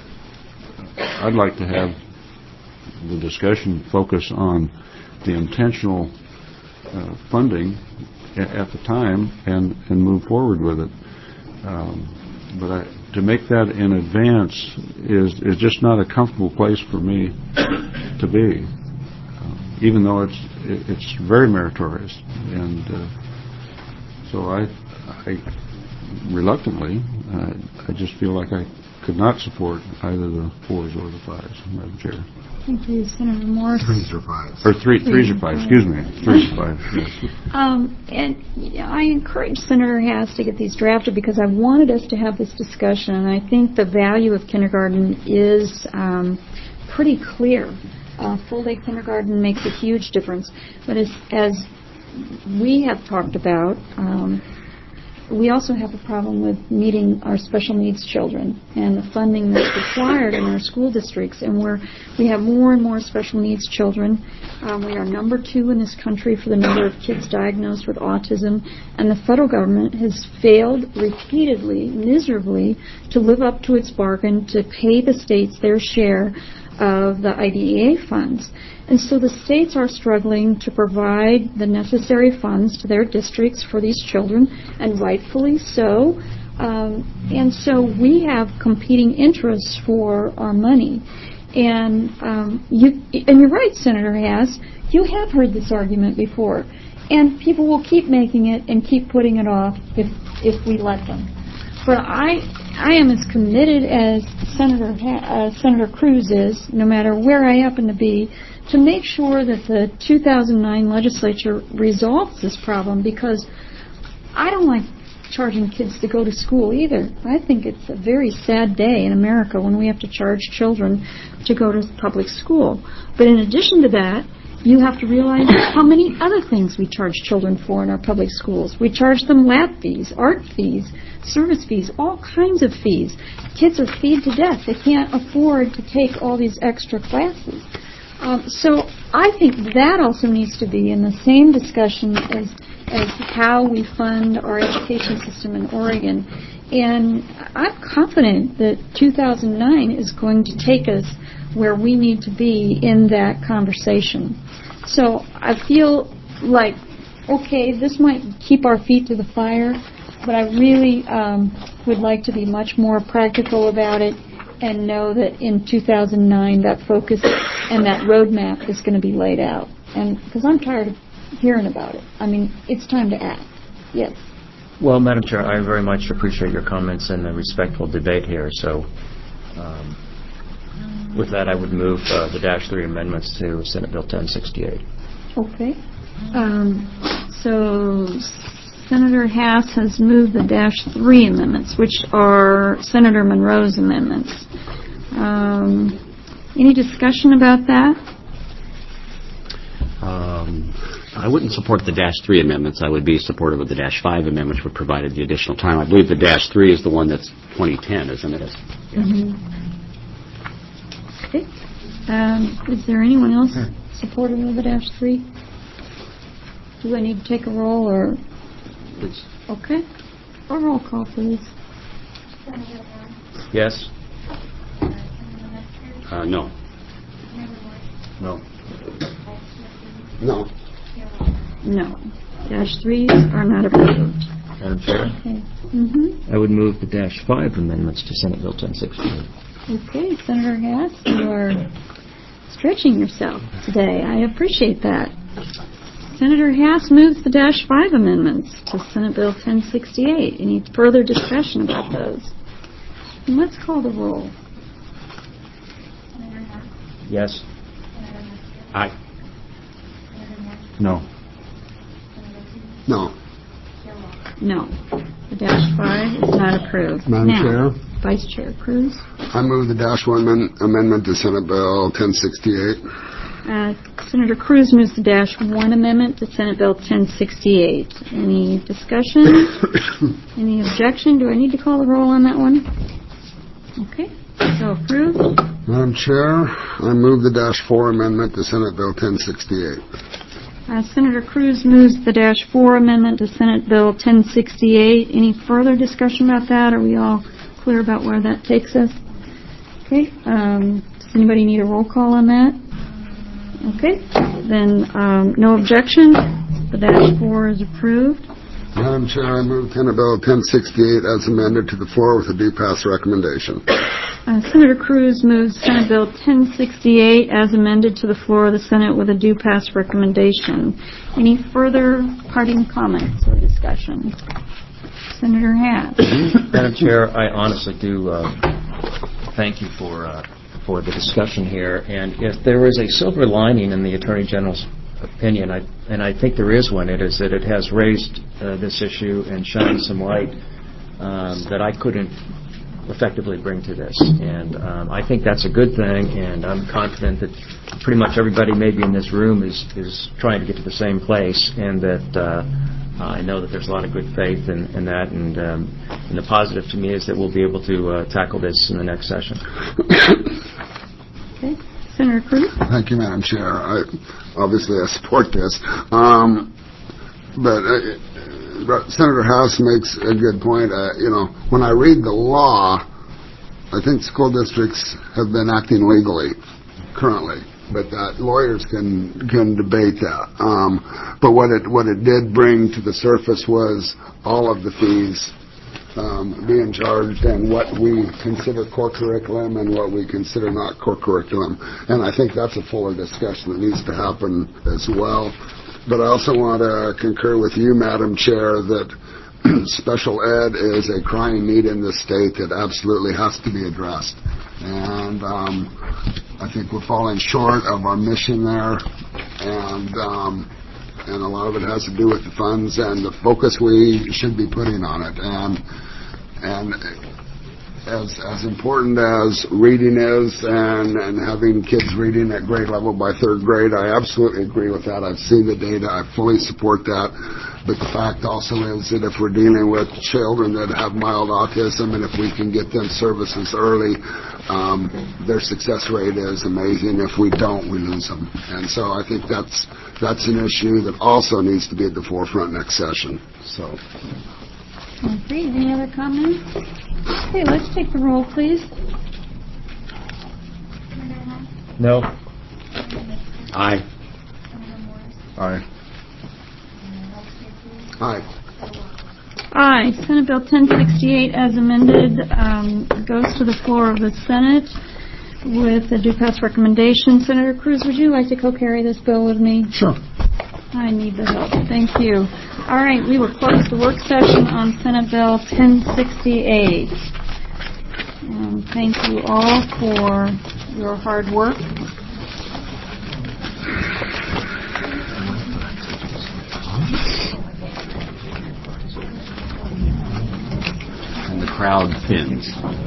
I'd like to have the discussion focus on the intentional funding at the time and move forward with it. But to make that in advance is just not a comfortable place for me to be, even though it's very meritorious. And so I reluctantly, I just feel like I could not support either the 4s or the 5s, Madam Chair. Thank you, Senator Morris. 3s or 5s. Or 3s or 5s, excuse me. 3s or 5s, yes. And I encourage Senator Hass to get these drafted because I wanted us to have this discussion, and I think the value of kindergarten is pretty clear. Full-day kindergarten makes a huge difference. But as we have talked about, we also have a problem with meeting our special needs children and the funding that's required in our school districts. And we have more and more special needs children. We are number 2 in this country for the number of kids diagnosed with autism. And the federal government has failed repeatedly, miserably, to live up to its bargain to pay the states their share of the IDEA funds. And so the states are struggling to provide the necessary funds to their districts for these children, and rightfully so. And so we have competing interests for our money. And you're right, Senator Hass, you have heard this argument before. And people will keep making it and keep putting it off if we let them. But I am as committed as Senator Cruz is, no matter where I happen to be, to make sure that the 2009 legislature resolves this problem, because I don't like charging kids to go to school either. I think it's a very sad day in America when we have to charge children to go to public school. But in addition to that, you have to realize how many other things we charge children for in our public schools. We charge them lab fees, art fees, service fees, all kinds of fees. Kids are feed to death. They can't afford to take all these extra classes. So I think that also needs to be in the same discussion as how we fund our education system in Oregon. And I'm confident that 2009 is going to take us where we need to be in that conversation. So I feel like, okay, this might keep our feet to the fire, but I really would like to be much more practical about it and know that in 2009 that focus and that roadmap is going to be laid out. And because I'm tired of hearing about it. I mean, it's time to act. Yes. Well, Madam Chair, I very much appreciate your comments and the respectful debate here. So, with that, I would move the -3 amendments to Senate Bill 1068. Okay. So Senator Hass has moved the -3 amendments, which are Senator Monroe's amendments. Any discussion about that? I wouldn't support the -3 amendments. I would be supportive of the -5 amendment, which would provide the additional time. I believe the -3 is the one that's 2010, isn't it? Mm-hmm. Okay. Is there anyone else supportive of the -3? Do I need to take a roll or? Please. Okay. A roll call, please. Yes? No. No. No. No. -3s are not approved. Madam Chair? Okay. Mm-hmm. I would move the -5 amendments to Senate Bill 1068. Okay, Senator Hass, you are stretching yourself today. I appreciate that. Senator Hass moves the -5 amendments to Senate Bill 1068. Any further discussion about those? And let's call the roll. Yes? Aye. No. No. No. The -5 is not approved. Madam now, Chair? Vice Chair Cruz. I move the -1 amendment to Senate Bill 1068. Senator Cruz moves the -1 amendment to Senate Bill 1068. Any discussion? Any objection? Do I need to call the roll on that one? Okay. So approved. Madam Chair, I move the -4 amendment to Senate Bill 1068. Senator Cruz moves the -4 amendment to Senate Bill 1068. Any further discussion about that? Are we all clear about where that takes us? Okay. Does anybody need a roll call on that? Okay. Then no objection. The -4 is approved. Madam Chair, I move Senate Bill 1068 as amended to the floor with a due pass recommendation. Senator Cruz moves Senate Bill 1068 as amended to the floor of the Senate with a due pass recommendation. Any further parting comments or discussion? Senator Hass. Madam Chair, I honestly do thank you for the discussion here. And if there is a silver lining in the Attorney General's opinion, and I think there is one, it is that it has raised this issue and shined some light that I couldn't effectively bring to this. And I think that's a good thing, and I'm confident that pretty much everybody maybe in this room is trying to get to the same place, and that I know that there's a lot of good faith in that, and the positive to me is that we'll be able to tackle this in the next session. Okay. Senator Cruz? Thank you, Madam Chair. Obviously, I support this. But Senator House makes a good point. When I read the law, I think school districts have been acting legally currently, but that lawyers can debate that. But what it did bring to the surface was all of the fees being charged and what we consider core curriculum and what we consider not core curriculum. And I think that's a fuller discussion that needs to happen as well. But I also want to concur with you, Madam Chair, that special ed is a crying need in this state that absolutely has to be addressed. And I think we're falling short of our mission there, and a lot of it has to do with the funds and the focus we should be putting on it. And as important as reading is and having kids reading at grade level by third grade, I absolutely agree with that. I've seen the data. I fully support that. But the fact also is that if we're dealing with children that have mild autism and if we can get them services early, their success rate is amazing. If we don't, we lose them. And so I think that's an issue that also needs to be at the forefront next session. So. Okay, any other comments? Okay, let's take the roll, please. No. Aye. Aye. Aye. Aye. Senate Bill 1068 as amended goes to the floor of the Senate with a due pass recommendation. Senator Cruz, would you like to co-carry this bill with me? Sure. I need the help. Thank you. All right, we will close the work session on Senate Bill 1068. And thank you all for your hard work. And the crowd thins.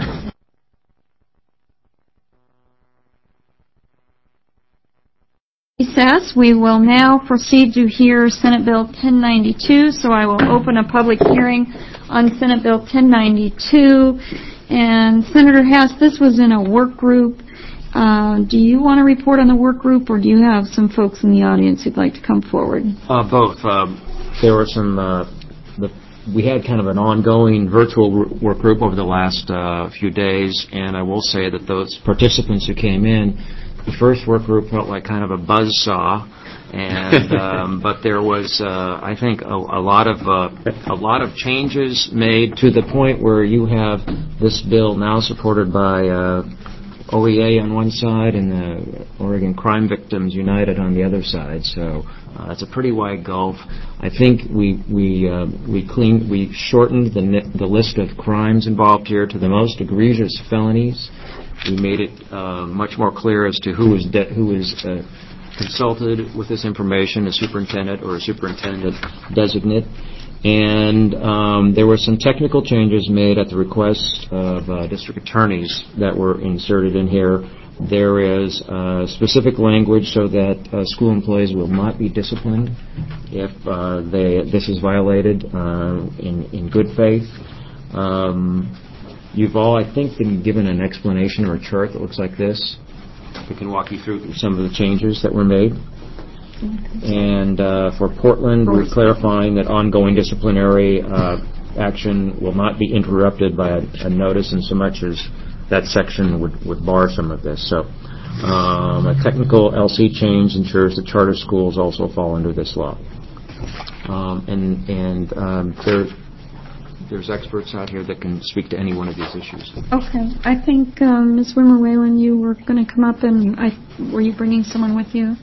Recess. We will now proceed to hear Senate Bill 1092, so I will open a public hearing on Senate Bill 1092. And Senator Hass, this was in a work group. Do you want to report on the work group, or do you have some folks in the audience who'd like to come forward? Both. There were some. We had kind of an ongoing virtual work group over the last few days, and I will say that those participants who came in, the first work group felt like kind of a buzzsaw, and but there was, I think, a lot of changes made to the point where you have this bill now supported by OEA on one side and the Oregon Crime Victims United on the other side. So it's a pretty wide gulf. I think we shortened the list of crimes involved here to the most egregious felonies. We made it much more clear as to who is consulted with this information, a superintendent or a superintendent designate. And there were some technical changes made at the request of district attorneys that were inserted in here. There is specific language so that school employees will not be disciplined if this is violated in good faith. You've all, I think, been given an explanation or a chart that looks like this. We can walk you through some of the changes that were made. And for Portland, we're clarifying that ongoing disciplinary action will not be interrupted by a notice in so much as that section would bar some of this. So a technical LC change ensures that charter schools also fall under this law. There's experts out here that can speak to any one of these issues. Okay. I think, Ms. Wimmer Whalen, you were going to come up, and were you bringing someone with you?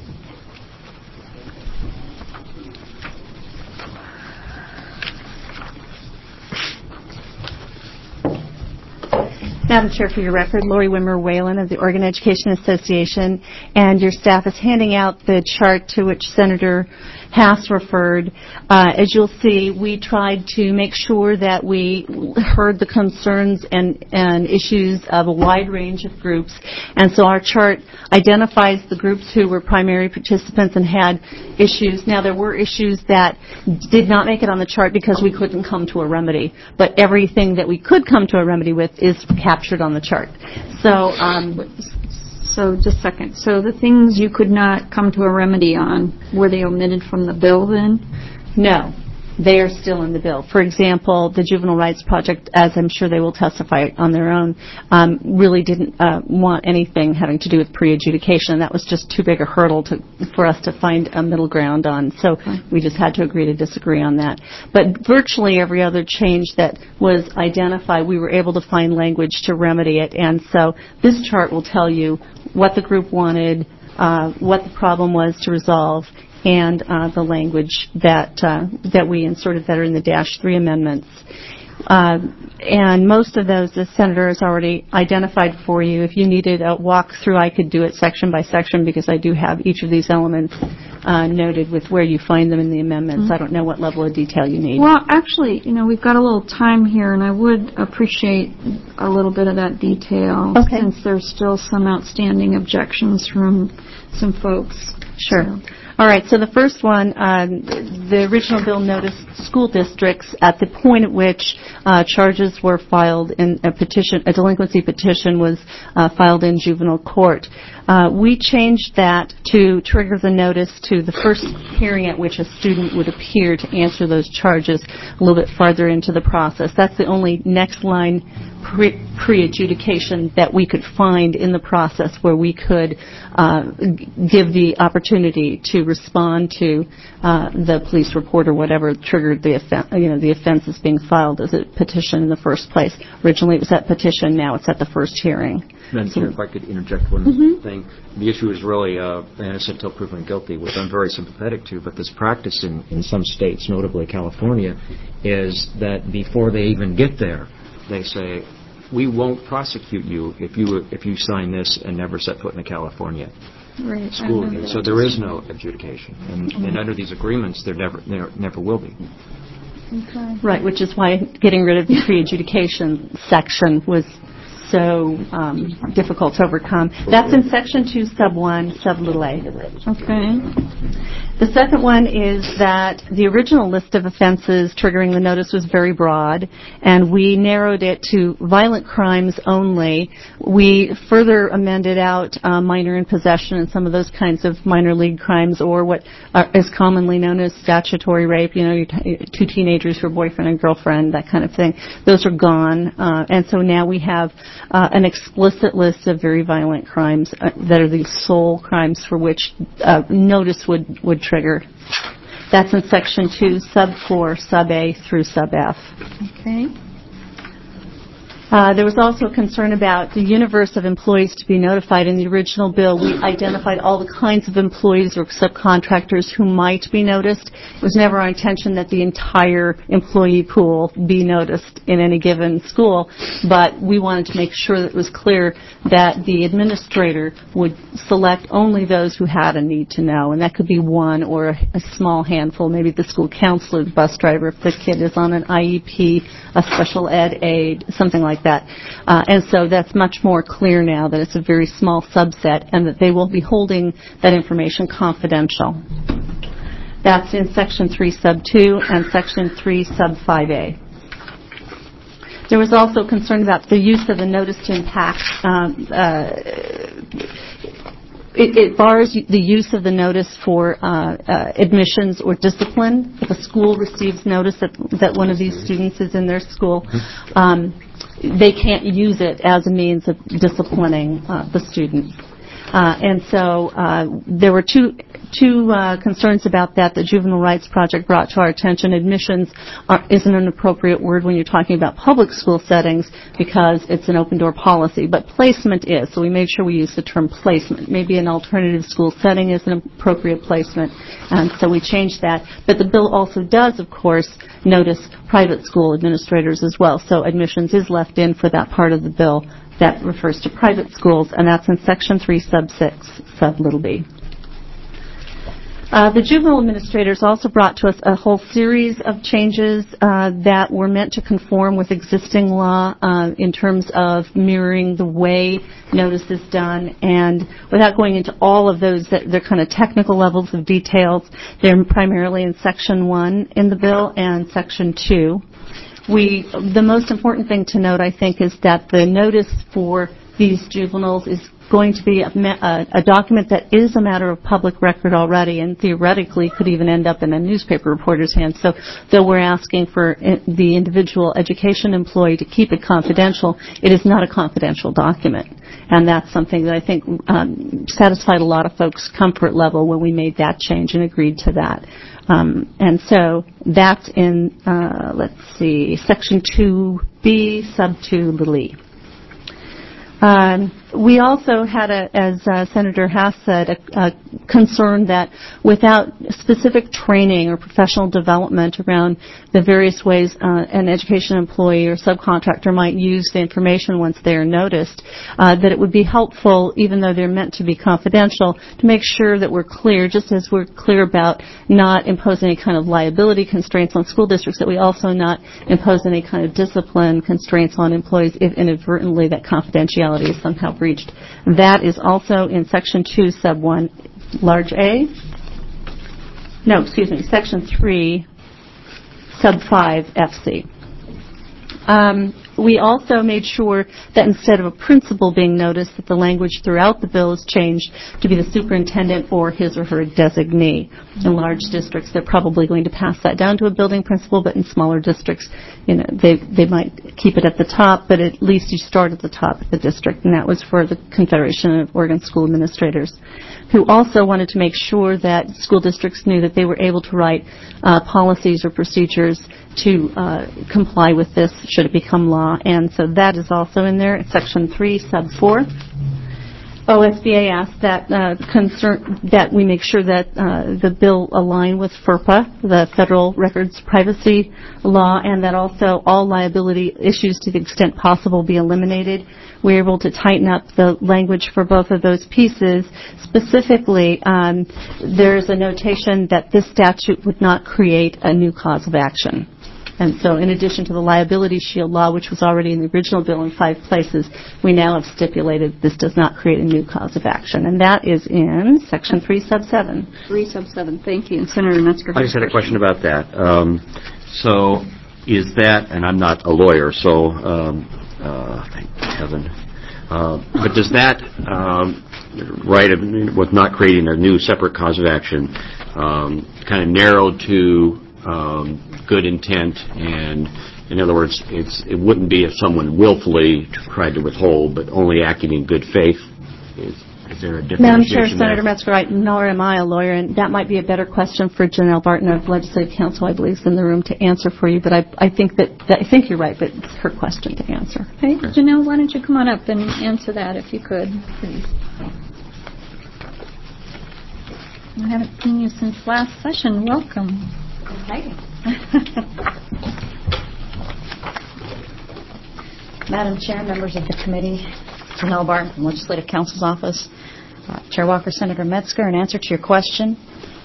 Madam Chair, for your record, Lori Wimmer Whalen of the Oregon Education Association, and your staff is handing out the chart to which Senator Hass referred. As you'll see, we tried to make sure that we heard the concerns and issues of a wide range of groups, and so our chart identifies the groups who were primary participants and had issues. Now, there were issues that did not make it on the chart because we couldn't come to a remedy, but everything that we could come to a remedy with is captured on the chart. So just a second. So the things you could not come to a remedy on, were they omitted from the bill then? No. They are still in the bill. For example, the Juvenile Rights Project, as I'm sure they will testify on their own, really didn't want anything having to do with pre-adjudication. That was just too big a hurdle for us to find a middle ground on. So we just had to agree to disagree on that. But virtually every other change that was identified, we were able to find language to remedy it. And so this chart will tell you what the group wanted, what the problem was to resolve, and the language that we inserted that are in the -3 amendments. And most of those the Senator has already identified for you. If you needed a walkthrough, I could do it section by section because I do have each of these elements noted with where you find them in the amendments. I don't know what level of detail you need. Well, actually, we've got a little time here, and I would appreciate a little bit of that detail since there's still some outstanding objections from some folks. Sure. So. All right, so the first one, the original bill noticed school districts at the point at which charges were filed in a delinquency petition was filed in juvenile court. We changed that to trigger the notice to the first hearing at which a student would appear to answer those charges a little bit farther into the process. That's the only next line pre-adjudication that we could find in the process where we could give the opportunity to respond to the police report or whatever triggered the offense. The offense is being filed as a petition in the first place. Originally, it was at petition. Now it's at the first hearing. Madam Chair, if I could interject one thing. The issue is really innocent until proven guilty with I'm very sympathetic to, but this practice in some states, notably California, is that before they even get there, they say, we won't prosecute you if you sign this and never set foot in a California school again. So there is no adjudication, and under these agreements, there never will be. Okay. Right, which is why getting rid of the pre-adjudication section was so difficult to overcome. That's in Section 2, Sub 1, Sub little a. Okay. The second one is that the original list of offenses triggering the notice was very broad, and we narrowed it to violent crimes only. We further amended out minor in possession and some of those kinds of minor league crimes, or what is commonly known as statutory rape, two teenagers who are boyfriend and girlfriend, that kind of thing. Those are gone, and so now we have an explicit list of very violent crimes that are the sole crimes for which notice would trigger. That's in Section 2, Sub 4, Sub A through Sub F. Okay. There was also concern about the universe of employees to be notified. In the original bill, we identified all the kinds of employees or subcontractors who might be noticed. It was never our intention that the entire employee pool be noticed in any given school, but we wanted to make sure that it was clear that the administrator would select only those who had a need to know, and that could be one or a small handful, maybe the school counselor, the bus driver, if the kid is on an IEP, a special ed aide, something like that. And so that's much more clear now that it's a very small subset and that they will be holding that information confidential. That's in Section 3 Sub 2 and Section 3 Sub 5A. There was also concern about the use of the notice to impact. It bars the use of the notice for admissions or discipline. If a school receives notice that one of these students is in their school, they can't use it as a means of disciplining the student. And so there were two concerns about that the Juvenile Rights Project brought to our attention. Admissions isn't an appropriate word when you're talking about public school settings because it's an open-door policy, but placement is. So we made sure we use the term placement. Maybe an alternative school setting is an appropriate placement, and so we changed that. But the bill also does, of course, notice private school administrators as well. So admissions is left in for that part of the bill that refers to private schools, and that's in Section 3 Sub 6 Sub little b. The juvenile administrators also brought to us a whole series of changes that were meant to conform with existing law in terms of mirroring the way notice is done. And without going into all of those, they're kind of technical levels of details. They're primarily in Section 1 in the bill and Section 2. The most important thing to note, I think, is that the notice for these juveniles is going to be a document that is a matter of public record already and theoretically could even end up in a newspaper reporter's hands. So though we're asking for the individual education employee to keep it confidential, it is not a confidential document. And that's something that I think satisfied a lot of folks' comfort level when we made that change and agreed to that. And so that's in, Section 2B, Sub 2, little e. We also had, as Senator Haas said, a concern that without specific training or professional development around the various ways an education employee or subcontractor might use the information once they are noticed, that it would be helpful, even though they're meant to be confidential, to make sure that we're clear, just as we're clear about not imposing any kind of liability constraints on school districts, that we also not impose any kind of discipline constraints on employees if inadvertently that confidentiality is somehow breached. That is also in Section 2, Sub 1, large a. Section 3, Sub 5, FC. We also made sure that instead of a principal being noticed, that the language throughout the bill is changed to be the superintendent or his or her designee. In large districts, they're probably going to pass that down to a building principal, but in smaller districts, they might keep it at the top, but at least you start at the top of the district, and that was for the Confederation of Oregon School Administrators, who also wanted to make sure that school districts knew that they were able to write policies or procedures to comply with this should it become law. And so that is also in there, Section 3, Sub 4. OSBA asked that we make sure that the bill align with FERPA, the Federal Records Privacy Law, and that also all liability issues to the extent possible be eliminated. We were able to tighten up the language for both of those pieces. Specifically, there's a notation that this statute would not create a new cause of action. And so in addition to the liability shield law, which was already in the original bill in 5 places, we now have stipulated this does not create a new cause of action. And that is in Section 3, Sub 7. 3 sub 7. Thank you. And Senator Metzger. I just had a question about that. So is that, and I'm not a lawyer, so thank heaven, but does that right with not creating a new separate cause of action kind of narrowed to good intent, and in other words, it wouldn't be if someone willfully tried to withhold, but only acting in good faith? Is there a differentiation? Madam Chair, Senator Metzger, nor am I a lawyer, and that might be a better question for Janelle Barton of Legislative Council, I believe, is in the room to answer for you. But I think you're right, but it's her question to answer. Okay, Janelle, why don't you come on up and answer that if you could, please. I haven't seen you since last session. Welcome. Exciting. Madam Chair, members of the committee, Janelle Barton from Legislative Council's office, Chair Walker, Senator Metzger, in answer to your question,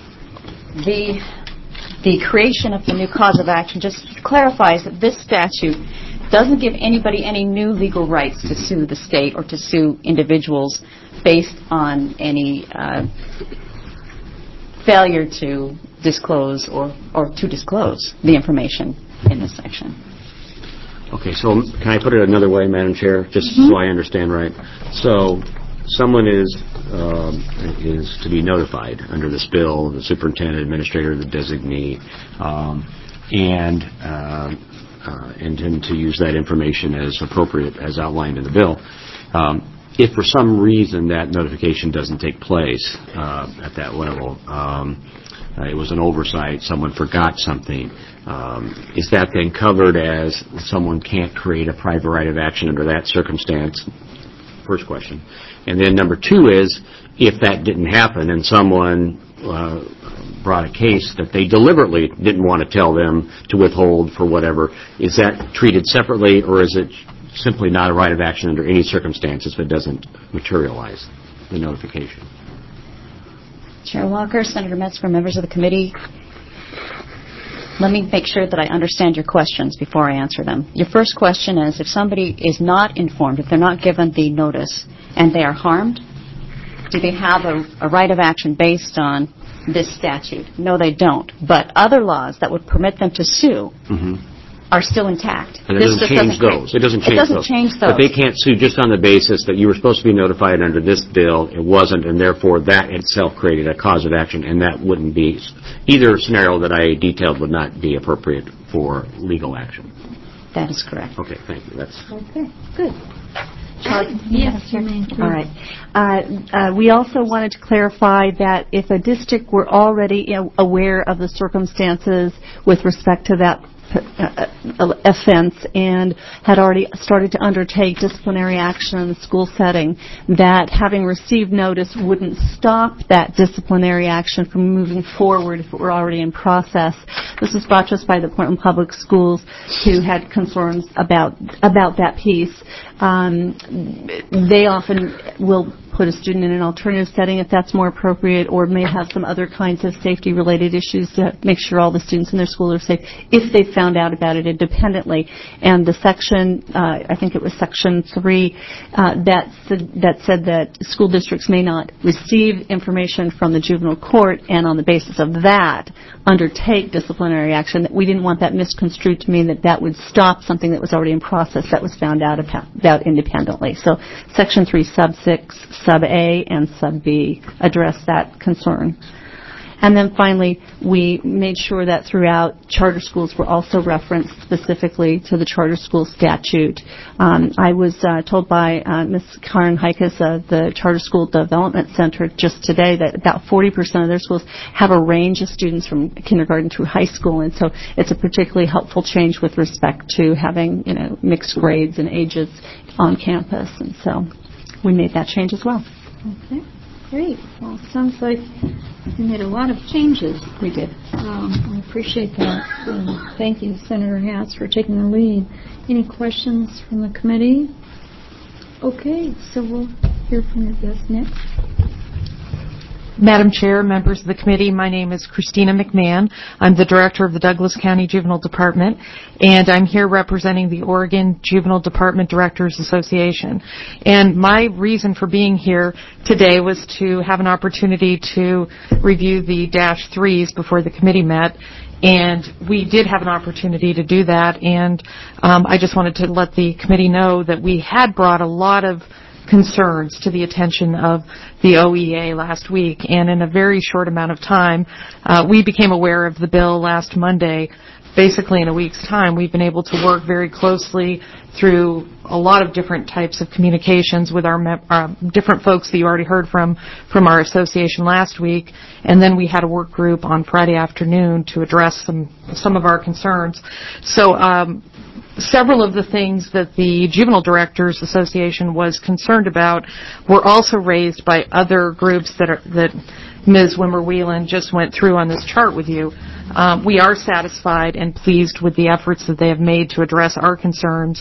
the creation of the new cause of action just clarifies that this statute doesn't give anybody any new legal rights to sue the state or to sue individuals based on any failure to disclose or to disclose the information in this section. Okay, so can I put it another way, Madam Chair, just so I understand right? So someone is to be notified under this bill, the superintendent, administrator, the designee, and intend to use that information as appropriate as outlined in the bill. If for some reason that notification doesn't take place at that level, it was an oversight, someone forgot something, is that then covered as someone can't create a private right of action under that circumstance? First question. And then number 2 is, if that didn't happen and someone brought a case that they deliberately didn't want to tell them to withhold for whatever, is that treated separately, or is it simply not a right of action under any circumstances if it doesn't materialize, the notification? Chair Walker, Senator Metzger, members of the committee, let me make sure that I understand your questions before I answer them. Your first question is, if somebody is not informed, if they're not given the notice and they are harmed, do they have a right of action based on this statute? No, they don't. But other laws that would permit them to sue are still intact. And it doesn't change those. It doesn't change those. But they can't sue just on the basis that you were supposed to be notified under this bill, it wasn't, and therefore that itself created a cause of action, and that wouldn't be, either scenario that I detailed would not be appropriate for legal action. That is correct. Okay, thank you. That's okay. Good. Yes, you may. All right. We also wanted to clarify that if a district were already aware of the circumstances with respect to that offense and had already started to undertake disciplinary action in the school setting, that having received notice wouldn't stop that disciplinary action from moving forward if it were already in process. This was brought to us by the Portland Public Schools, who had concerns about that piece. They often will put a student in an alternative setting if that's more appropriate, or may have some other kinds of safety-related issues to make sure all the students in their school are safe if they found out about it independently. And the section, I think it was Section 3, that said that school districts may not receive information from the juvenile court and on the basis of that undertake disciplinary action. That we didn't want that misconstrued to mean that that would stop something that was already in process that was found out about independently. So Section 3, Sub 6, Sub A, and Sub B address that concern. And then finally, we made sure that throughout charter schools were also referenced specifically to the charter school statute. I was told by Ms. Karen Heikus of the Charter School Development Center just today that about 40% of their schools have a range of students from kindergarten through high school, and so it's a particularly helpful change with respect to having mixed grades and ages on campus, and so we made that change as well. Okay, great. Well, it sounds like you made a lot of changes. We did. I appreciate that. Thank you, Senator Hatch, for taking the lead. Any questions from the committee? Okay, so we'll hear from your guest next. Madam Chair, members of the committee, my name is Christina McMahon. I'm the director of the Douglas County Juvenile Department, and I'm here representing the Oregon Juvenile Department Directors Association. And my reason for being here today was to have an opportunity to review the Dash 3s before the committee met. And we did have an opportunity to do that, and I just wanted to let the committee know that we had brought a lot of concerns to the attention of the OEA last week, and in a very short amount of time, we became aware of the bill last Monday. Basically in a week's time, we've been able to work very closely through a lot of different types of communications with our different folks that you already heard from our association last week, and then we had a work group on Friday afternoon to address some of our concerns. So several of the things that the Juvenile Directors Association was concerned about were also raised by other groups that Ms. Wimmer-Whelan just went through on this chart with you. We are satisfied and pleased with the efforts that they have made to address our concerns.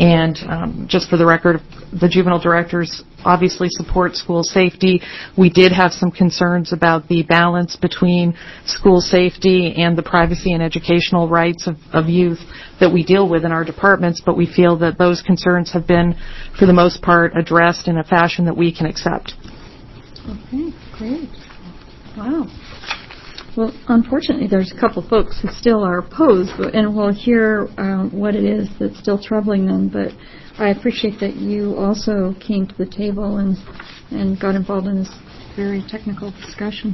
And just for the record, the Juvenile Directors obviously support school safety. We did have some concerns about the balance between school safety and the privacy and educational rights of youth that we deal with in our departments, but we feel that those concerns have been, for the most part, addressed in a fashion that we can accept. Okay, great. Wow. Well, unfortunately, there's a couple folks who still are opposed, and we'll hear what it is that's still troubling them. But I appreciate that you also came to the table and got involved in this very technical discussion.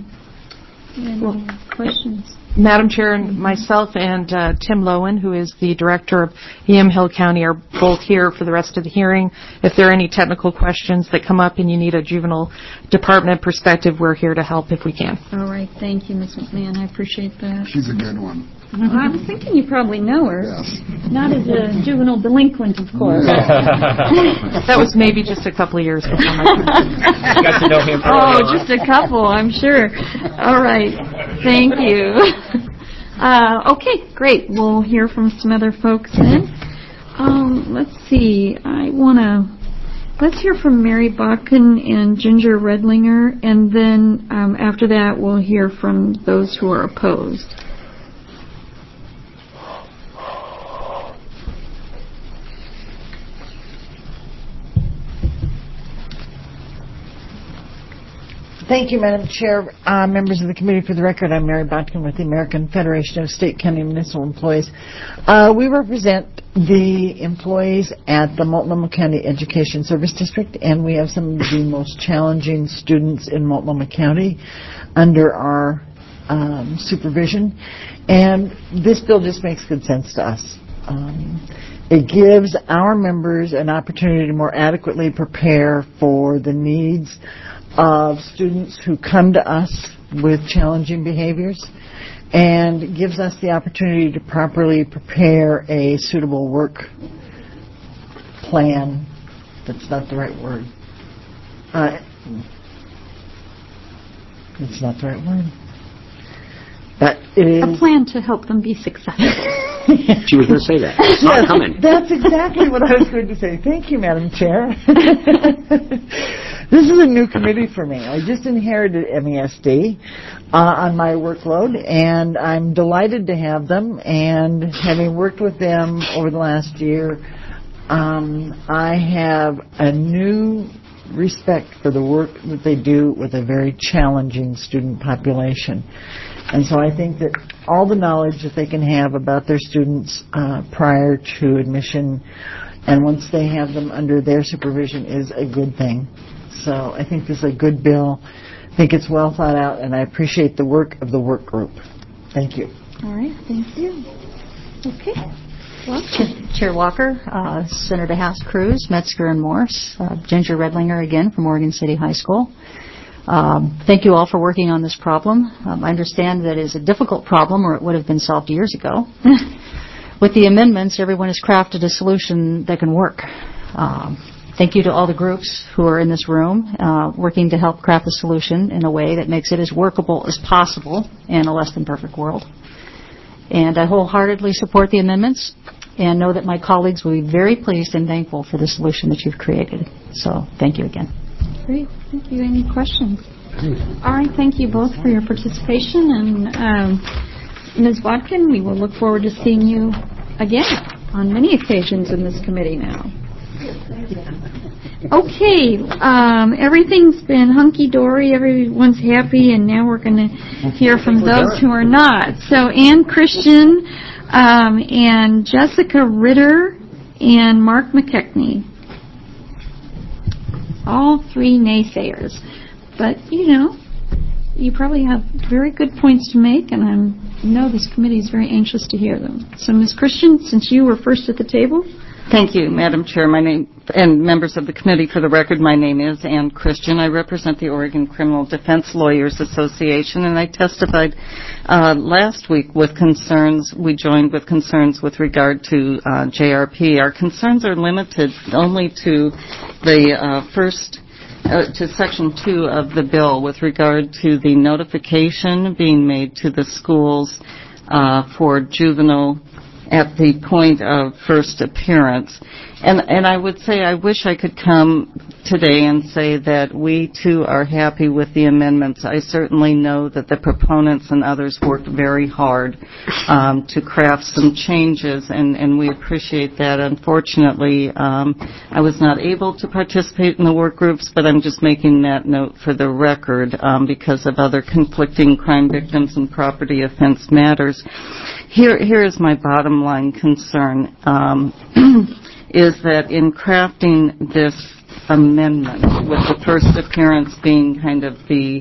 Any questions? Madam Chair, and myself and Tim Lowen, who is the director of Yamhill County, are both here for the rest of the hearing. If there are any technical questions that come up and you need a juvenile department perspective, we're here to help if we can. All right. Thank you, Ms. McMahon. I appreciate that. She's a good one. I was thinking you probably know her. Yes. Not as a juvenile delinquent, of course. That was maybe just a couple of years before my time. Got to know him for Oh, just a couple, I'm sure. All right. Thank you. Okay, great. We'll hear from some other folks then. Let's see. Let's hear from Mary Botkin and Ginger Redlinger, and then after that we'll hear from those who are opposed. Thank you, Madam Chair. Members of the committee, for the record, I'm Mary Botkin with the American Federation of State, County, and Municipal Employees. We represent the employees at the Multnomah County Education Service District, and we have some of the most challenging students in Multnomah County under our supervision. And this bill just makes good sense to us. It gives our members an opportunity to more adequately prepare for the needs of students who come to us with challenging behaviors, and gives us the opportunity to properly prepare a suitable work plan. That's not the right word. It's not the right word. But it is a plan to help them be successful. She was going to say that. It's not coming. That's exactly what I was going to say. Thank you, Madam Chair. This is a new committee for me. I just inherited MESD on my workload, and I'm delighted to have them. And having worked with them over the last year, I have a new respect for the work that they do with a very challenging student population. And so I think that all the knowledge that they can have about their students prior to admission and once they have them under their supervision is a good thing. So I think this is a good bill. I think it's well thought out, and I appreciate the work of the work group. Thank you. All right. Thank you. Okay. Well, Chair Walker, Senator Haas-Cruz, Metzger, and Morse, Ginger Redlinger again from Oregon City High School. Thank you all for working on this problem. I understand that it is a difficult problem, or it would have been solved years ago. With the amendments, everyone has crafted a solution that can work. Thank you to all the groups who are in this room working to help craft a solution in a way that makes it as workable as possible in a less than perfect world. And I wholeheartedly support the amendments and know that my colleagues will be very pleased and thankful for the solution that you've created. So thank you again. Great. Thank you. Any questions? All right. Thank you both for your participation. And Ms. Bodkin, we will look forward to seeing you again on many occasions in this committee now. Okay. Everything's been hunky-dory. Everyone's happy. And now we're going to hear from those who are not. So Ann Christian and Jessica Ritter and Mark McKechnie. All three naysayers. But, you probably have very good points to make, and I know this committee is very anxious to hear them. So, Ms. Christian, since you were first at the table. Thank you, Madam Chair. My name, and members of the committee, for the record, my name is Ann Christian. I represent the Oregon Criminal Defense Lawyers Association, and I testified last week with concerns. We joined with concerns with regard to JRP. Our concerns are limited only to the to Section 2 of the bill with regard to the notification being made to the schools for juvenile at the point of first appearance. And I would say I wish I could come today and say that we, too, are happy with the amendments. I certainly know that the proponents and others worked very hard to craft some changes, and we appreciate that. Unfortunately, I was not able to participate in the work groups, but I'm just making that note for the record because of other conflicting crime victims and property offense matters. Here is my bottom line concern. Is that in crafting this amendment, with the first appearance being kind of the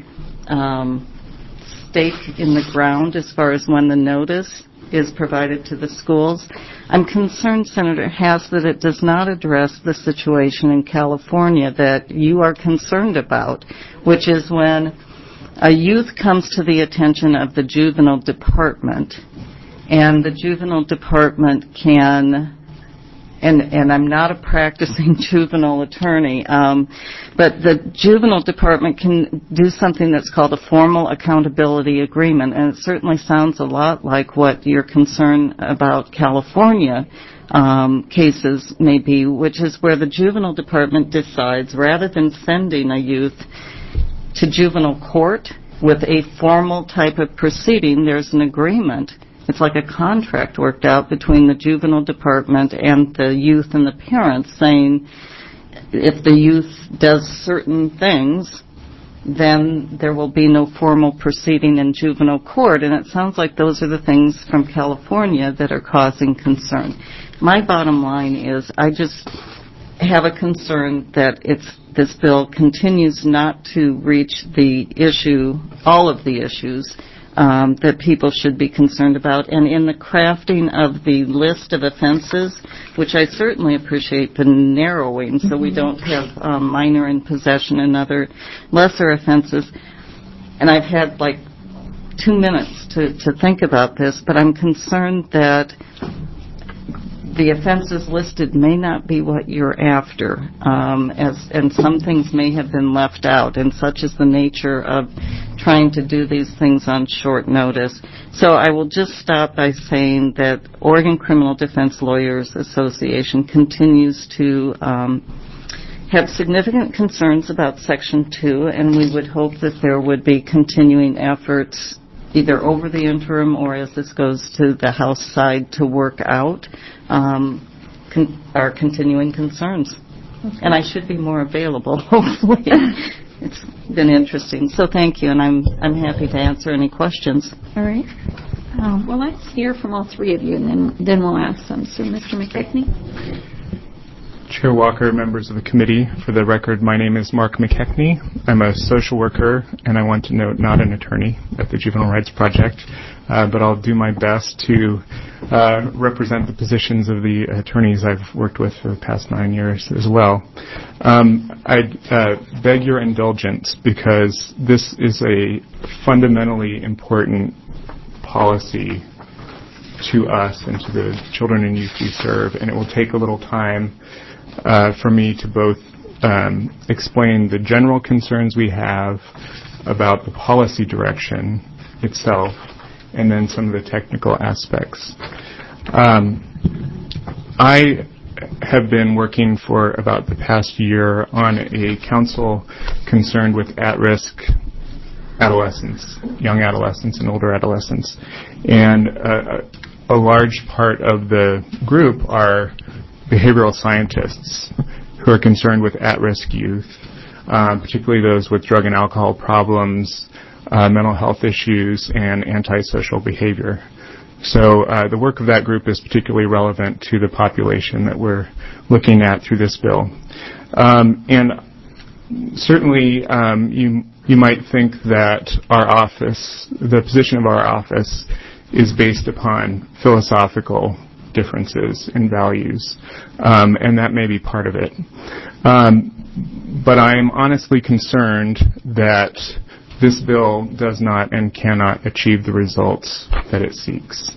stake in the ground as far as when the notice is provided to the schools, I'm concerned, Senator Hass, that it does not address the situation in California that you are concerned about, which is when a youth comes to the attention of the juvenile department, and the juvenile department can... And I'm not a practicing juvenile attorney, but the juvenile department can do something that's called a formal accountability agreement, and it certainly sounds a lot like what your concern about California cases may be, which is where the juvenile department decides, rather than sending a youth to juvenile court with a formal type of proceeding, there's an agreement. It's like a contract worked out between the juvenile department and the youth and the parents saying if the youth does certain things, then there will be no formal proceeding in juvenile court. And it sounds like those are the things from California that are causing concern. My bottom line is I just have a concern that this bill continues not to reach the issue, all of the issues, that people should be concerned about. And in the crafting of the list of offenses, which I certainly appreciate the narrowing so we don't have minor in possession and other lesser offenses, and I've had like 2 minutes to think about this, but I'm concerned that the offenses listed may not be what you're after, and some things may have been left out, and such is the nature of trying to do these things on short notice. So I will just stop by saying that Oregon Criminal Defense Lawyers Association continues to have significant concerns about Section 2, and we would hope that there would be continuing efforts either over the interim or as this goes to the House side to work out our continuing concerns. Okay. And I should be more available, hopefully. It's been interesting. So thank you, and I'm happy to answer any questions. All right. Well, let's hear from all three of you, and then we'll ask them. So, Mr. McKechnie. Chair Walker, members of the committee, for the record, my name is Mark McKechnie. I'm a social worker, and I want to note not an attorney at the Juvenile Rights Project, but I'll do my best to represent the positions of the attorneys I've worked with for the past 9 years as well. I beg your indulgence because this is a fundamentally important policy to us and to the children and youth we serve, and it will take a little time for me to both explain the general concerns we have about the policy direction itself, and then some of the technical aspects. I have been working for about the past year on a council concerned with at-risk adolescents, young adolescents and older adolescents. And a large part of the group are behavioral scientists who are concerned with at-risk youth, particularly those with drug and alcohol problems, mental health issues, and antisocial behavior. So the work of that group is particularly relevant to the population that we're looking at through this bill. And certainly you might think that our office, the position of our office, is based upon philosophical differences in values, and that may be part of it. But I am honestly concerned that this bill does not and cannot achieve the results that it seeks.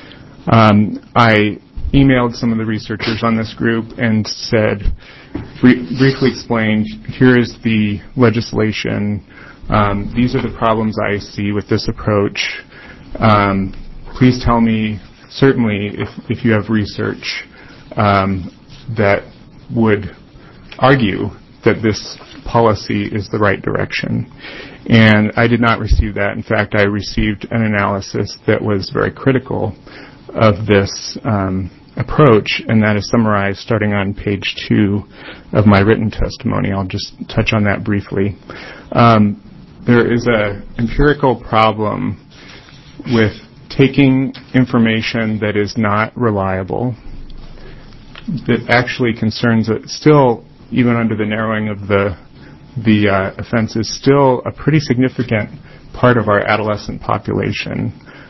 I emailed some of the researchers on this group and said, briefly explained, here is the legislation, these are the problems I see with this approach. Please tell me, certainly, if you have research that would argue that this policy is the right direction. And I did not receive that. In fact, I received an analysis that was very critical of this approach, and that is summarized starting on page 2 of my written testimony. I'll just touch on that briefly. There is an empirical problem with taking information that is not reliable, that actually concerns it still, even under the narrowing of the offense, is still a pretty significant part of our adolescent population.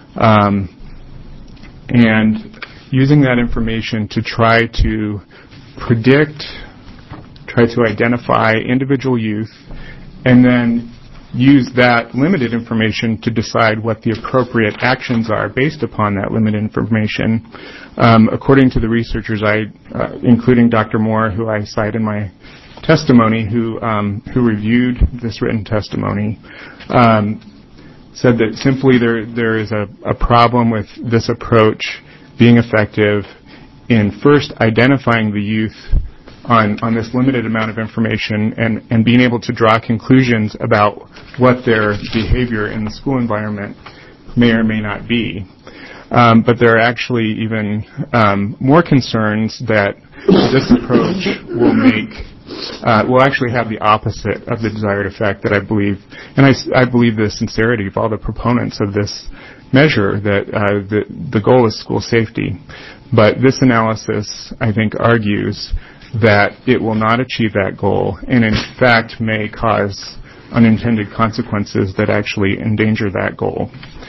And using that information to try to predict, try to identify individual youth, and then use that limited information to decide what the appropriate actions are based upon that limited information. According to the researchers, including Dr. Moore, who I cite in my testimony, who reviewed this written testimony, said that simply there is a problem with this approach being effective in first identifying the youth on this limited amount of information and being able to draw conclusions about what their behavior in the school environment may or may not be. But there are actually even more concerns that this approach will actually have the opposite of the desired effect that I believe, and I believe the sincerity of all the proponents of this measure, that the goal is school safety. But this analysis, I think, argues that it will not achieve that goal, and in fact may cause unintended consequences that actually endanger that goal.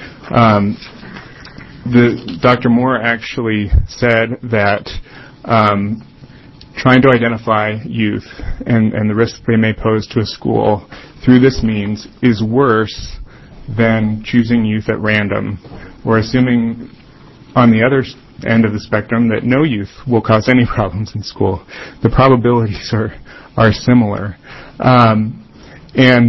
Dr. Moore actually said that trying to identify youth and the risk they may pose to a school through this means is worse than choosing youth at random, or assuming on the other end of the spectrum that no youth will cause any problems in school. The probabilities are similar. And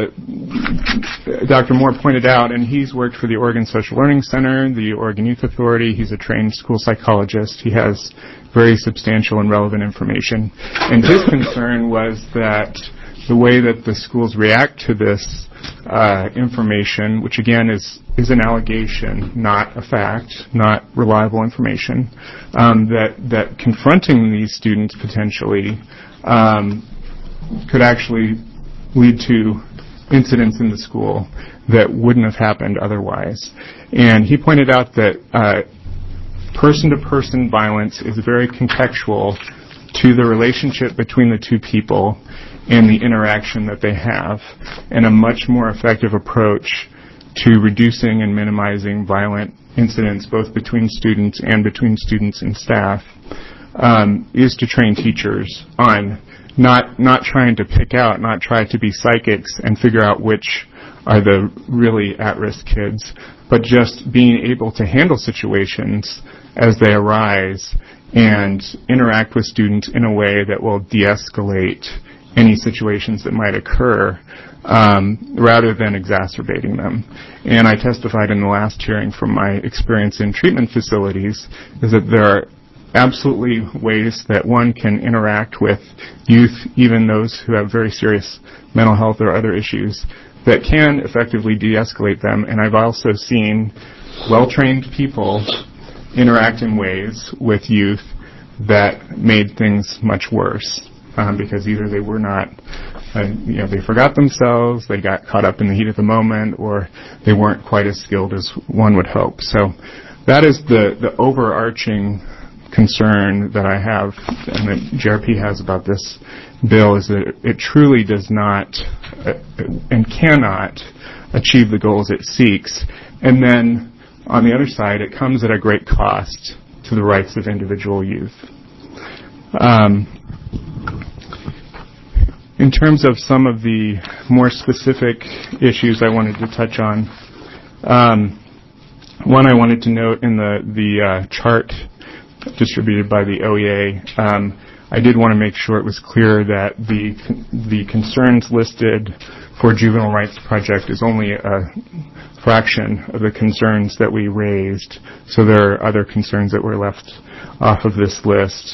Dr. Moore pointed out, and he's worked for the Oregon Social Learning Center, the Oregon Youth Authority. He's a trained school psychologist. He has very substantial and relevant information. And his concern was that the way that the schools react to this information, which again is an allegation, not a fact, not reliable information, that confronting these students potentially could actually lead to incidents in the school that wouldn't have happened otherwise. And he pointed out that person-to-person violence is very contextual to the relationship between the two people and the interaction that they have, and a much more effective approach to reducing and minimizing violent incidents both between students and between students and staff is to train teachers on not trying to pick out, not try to be psychics and figure out which are the really at-risk kids, but just being able to handle situations as they arise and interact with students in a way that will de-escalate any situations that might occur rather than exacerbating them. And I testified in the last hearing from my experience in treatment facilities is that there are absolutely ways that one can interact with youth, even those who have very serious mental health or other issues, that can effectively de-escalate them. And I've also seen well-trained people interact in ways with youth that made things much worse because either they were not, they forgot themselves, they got caught up in the heat of the moment, or they weren't quite as skilled as one would hope. So that is the overarching concern that I have and that JRP has about this bill, is that it truly does not and cannot achieve the goals it seeks. And then on the other side, it comes at a great cost to the rights of individual youth. In terms of some of the more specific issues I wanted to touch on, one I wanted to note in the chart distributed by the OEA, I did want to make sure it was clear that the concerns listed for Juvenile Rights Project is only a fraction of the concerns that we raised. So there are other concerns that were left off of this list.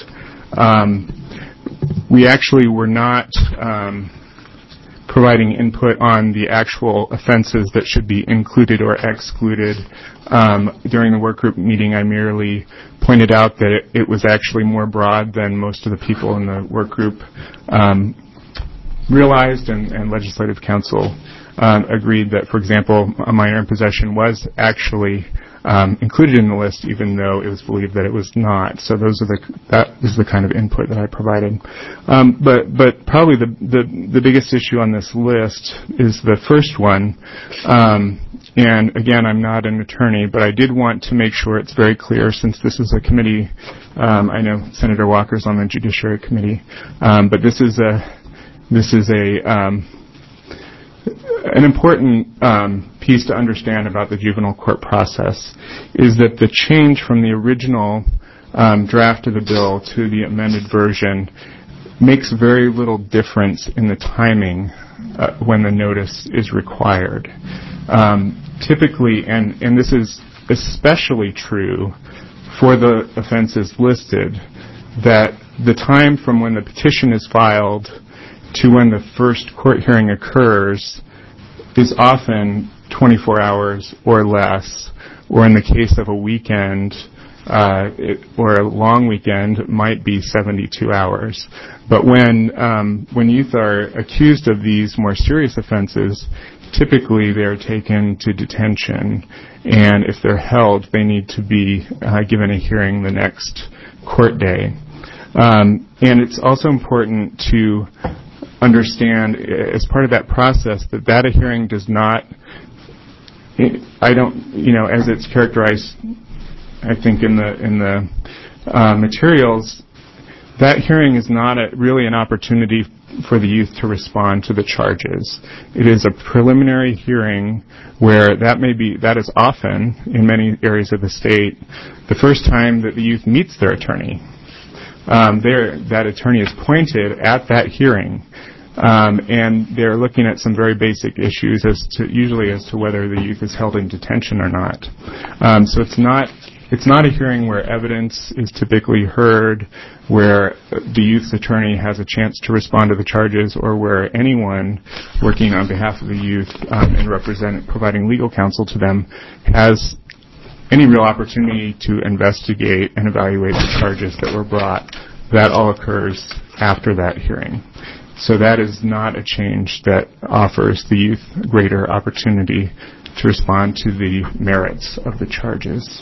We actually were not providing input on the actual offenses that should be included or excluded. During the work group meeting, I merely pointed out that it was actually more broad than most of the people in the work group realized, and Legislative Council agreed that, for example, a minor in possession was actually included in the list, even though it was believed that it was not. So that is the kind of input that I provided. But probably the biggest issue on this list is the first one. And again, I'm not an attorney, but I did want to make sure it's very clear, since this is a committee. I know Senator Walker's on the Judiciary Committee, but this is an important piece to understand about the juvenile court process, is that the change from the original draft of the bill to the amended version makes very little difference in the timing when the notice is required. Typically, and this is especially true for the offenses listed, that the time from when the petition is filed to when the first court hearing occurs is often 24 hours or less, or in the case of a weekend or a long weekend, it might be 72 hours. But when youth are accused of these more serious offenses, typically they're taken to detention, and if they're held, they need to be given a hearing the next court day. And it's also important to understand, as part of that process, that a hearing does not, as it's characterized, I think, in the materials, that hearing is not really an opportunity for the youth to respond to the charges. It is a preliminary hearing where that is often, in many areas of the state, the first time that the youth meets their attorney. That attorney is appointed at that hearing, and they're looking at some very basic issues usually as to whether the youth is held in detention or not. So it's not a hearing where evidence is typically heard, where the youth's attorney has a chance to respond to the charges, or where anyone working on behalf of the youth and providing legal counsel to them has any real opportunity to investigate and evaluate the charges that were brought. That all occurs after that hearing. So that is not a change that offers the youth greater opportunity to respond to the merits of the charges.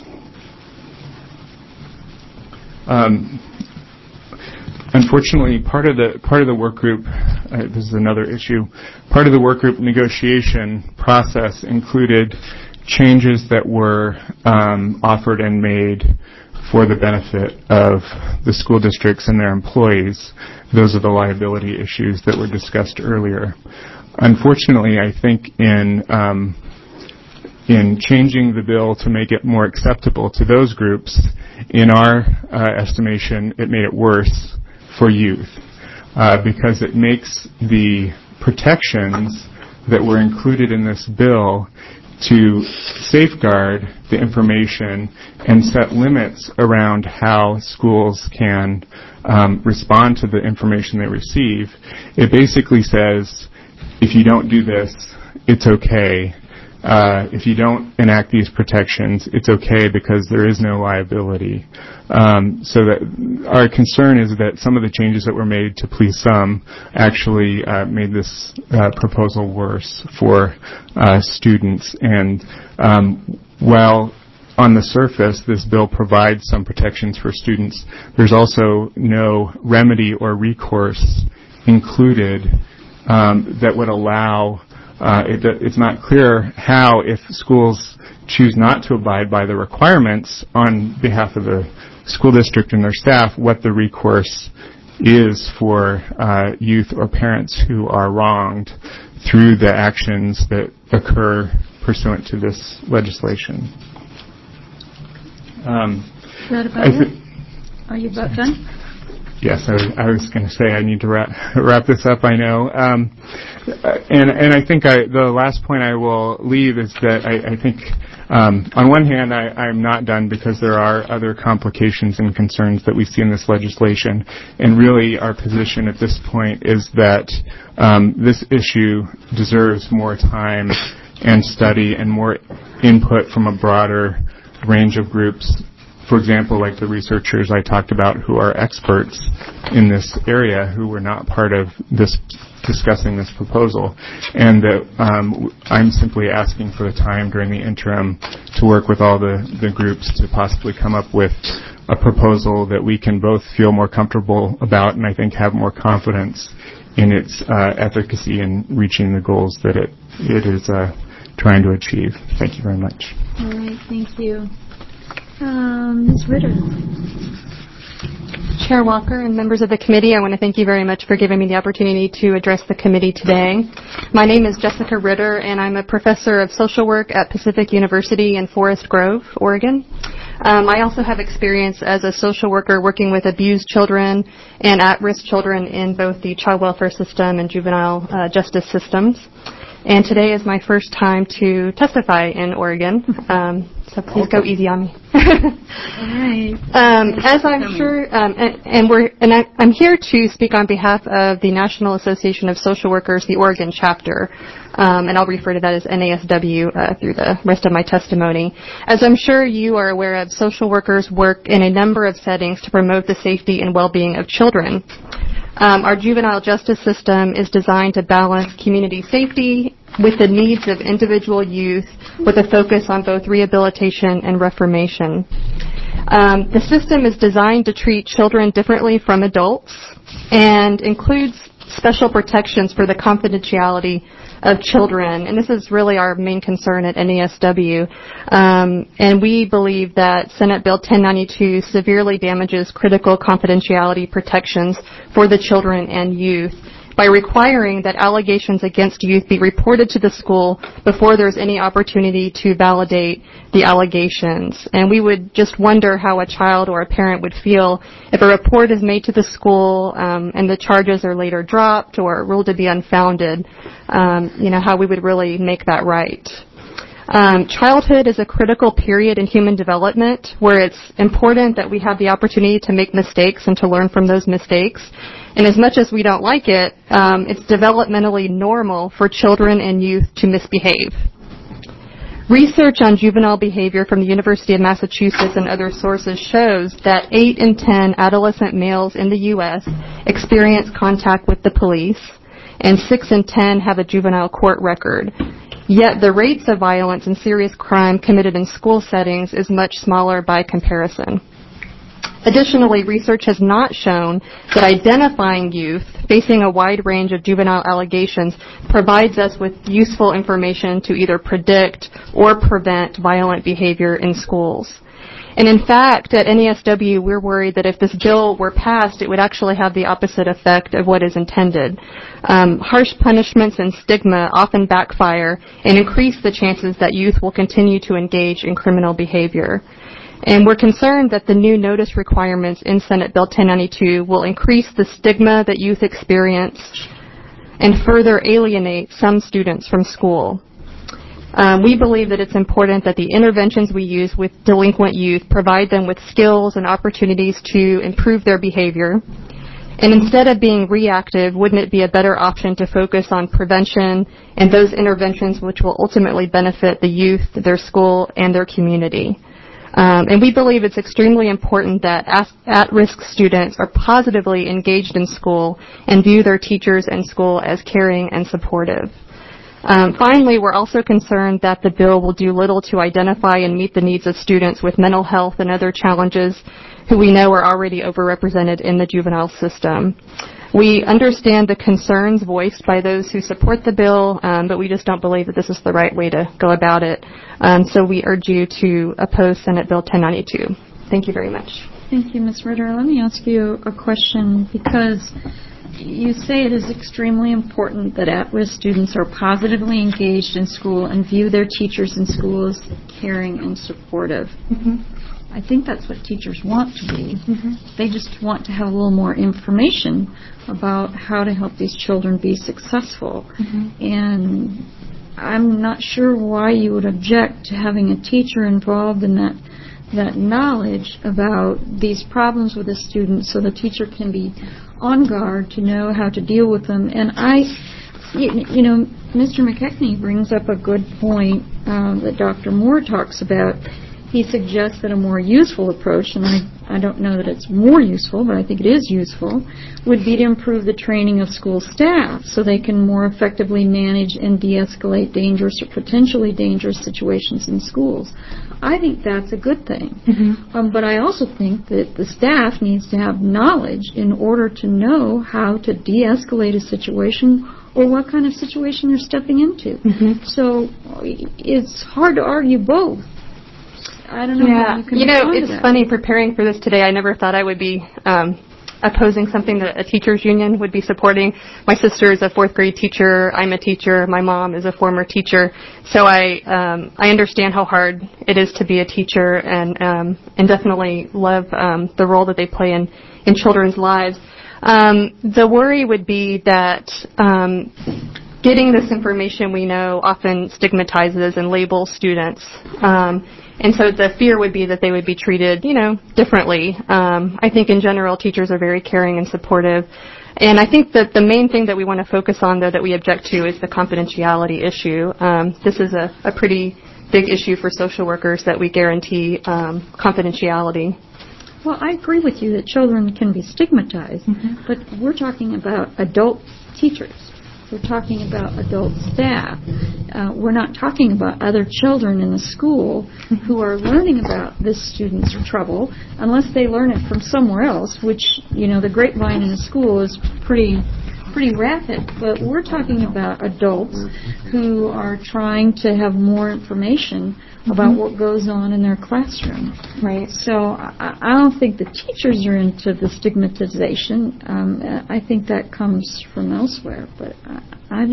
Unfortunately, part of the work group, this is another issue, part of the work group negotiation process included changes that were offered and made for the benefit of the school districts and their employees. Those are the liability issues that were discussed earlier. Unfortunately, I think in in changing the bill to make it more acceptable to those groups, in our estimation, it made it worse for youth because it makes the protections that were included in this bill to safeguard the information and set limits around how schools can respond to the information they receive. It basically says, if you don't do this, it's okay. If you don't enact these protections, it's okay because there is no liability. So that our concern is that some of the changes that were made to please some actually made this proposal worse for students. And while on the surface this bill provides some protections for students, there's also no remedy or recourse included that would allow it's not clear how, if schools choose not to abide by the requirements on behalf of the school district and their staff, what the recourse is for youth or parents who are wronged through the actions that occur pursuant to this legislation. Is that about it? Are you about done? Yes, I was going to say I need to wrap this up, I know. And I think the last point I will leave is that I think, on one hand, I'm not done because there are other complications and concerns that we see in this legislation. And really our position at this point is that this issue deserves more time and study and more input from a broader range of groups. For example, like the researchers I talked about who are experts in this area who were not part of this discussing this proposal. And that I'm simply asking for the time during the interim to work with all the groups to possibly come up with a proposal that we can both feel more comfortable about and I think have more confidence in its efficacy in reaching the goals that it is trying to achieve. Thank you very much. All right, thank you. Ms. Ritter. Chair Walker and members of the committee, I want to thank you very much for giving me the opportunity to address the committee today. My name is Jessica Ritter, and I'm a professor of social work at Pacific University in Forest Grove, Oregon. I also have experience as a social worker working with abused children and at-risk children in both the child welfare system and juvenile justice systems. And today is my first time to testify in Oregon, so please go easy on me. All right. As I'm sure, I'm here to speak on behalf of the National Association of Social Workers, the Oregon chapter, and I'll refer to that as NASW through the rest of my testimony. As I'm sure you are aware of, social workers work in a number of settings to promote the safety and well-being of children. Our juvenile justice system is designed to balance community safety with the needs of individual youth with a focus on both rehabilitation and reformation. The system is designed to treat children differently from adults and includes special protections for the confidentiality of children. And this is really our main concern at NASW. And we believe that Senate Bill 1092 severely damages critical confidentiality protections for the children and youth by requiring that allegations against youth be reported to the school before there's any opportunity to validate the allegations. And we would just wonder how a child or a parent would feel if a report is made to the school and the charges are later dropped or ruled to be unfounded, how we would really make that right. Childhood is a critical period in human development where it's important that we have the opportunity to make mistakes and to learn from those mistakes. And as much as we don't like it, it's developmentally normal for children and youth to misbehave. Research on juvenile behavior from the University of Massachusetts and other sources shows that 8 in 10 adolescent males in the U.S. experience contact with the police, and 6 in 10 have a juvenile court record. Yet the rates of violence and serious crime committed in school settings is much smaller by comparison. Additionally, research has not shown that identifying youth facing a wide range of juvenile allegations provides us with useful information to either predict or prevent violent behavior in schools. And in fact, at NASW, we're worried that if this bill were passed, it would actually have the opposite effect of what is intended. Harsh punishments and stigma often backfire and increase the chances that youth will continue to engage in criminal behavior. And we're concerned that the new notice requirements in Senate Bill 1092 will increase the stigma that youth experience and further alienate some students from school. We believe that it's important that the interventions we use with delinquent youth provide them with skills and opportunities to improve their behavior. And instead of being reactive, wouldn't it be a better option to focus on prevention and those interventions which will ultimately benefit the youth, their school, and their community? And we believe it's extremely important that at-risk students are positively engaged in school and view their teachers and school as caring and supportive. Finally, we're also concerned that the bill will do little to identify and meet the needs of students with mental health and other challenges who we know are already overrepresented in the juvenile system. We understand the concerns voiced by those who support the bill, but we just don't believe that this is the right way to go about it. So we urge you to oppose Senate Bill 1092. Thank you very much. Thank you, Ms. Ritter. Let me ask you a question, because you say it is extremely important that at-risk students are positively engaged in school and view their teachers and school as caring and supportive. Mm-hmm. I think that's what teachers want to be. Mm-hmm. They just want to have a little more information about how to help these children be successful. Mm-hmm. And I'm not sure why you would object to having a teacher involved in that knowledge about these problems with the students, so the teacher can be on guard to know how to deal with them. And Mr. McKechnie brings up a good point that Dr. Moore talks about. He suggests that a more useful approach, and I don't know that it's more useful, but I think it is useful, would be to improve the training of school staff so they can more effectively manage and de-escalate dangerous or potentially dangerous situations in schools. I think that's a good thing. Mm-hmm. But I also think that the staff needs to have knowledge in order to know how to de-escalate a situation or what kind of situation they're stepping into. Mm-hmm. So it's hard to argue both. I don't know how you can respond to that. It's funny, preparing for this today, I never thought I would be opposing something that a teachers union would be supporting. My sister is a fourth grade teacher. I'm a teacher. My mom is a former teacher. So I understand how hard it is to be a teacher, and definitely love the role that they play in children's lives. The worry would be that getting this information, we know, often stigmatizes and labels students. And so the fear would be that they would be treated, differently. I think in general, teachers are very caring and supportive. And I think that the main thing that we want to focus on, though, that we object to is the confidentiality issue. This is a pretty big issue for social workers, that we guarantee confidentiality. Well, I agree with you that children can be stigmatized, mm-hmm. but we're talking about adult teachers. We're talking about adult staff. We're not talking about other children in the school who are learning about this student's trouble, unless they learn it from somewhere else, which, the grapevine in a school is pretty rapid. But we're talking about adults who are trying to have more information about what goes on in their classroom. Right. So I don't think the teachers are into the stigmatization. I think that comes from elsewhere. But I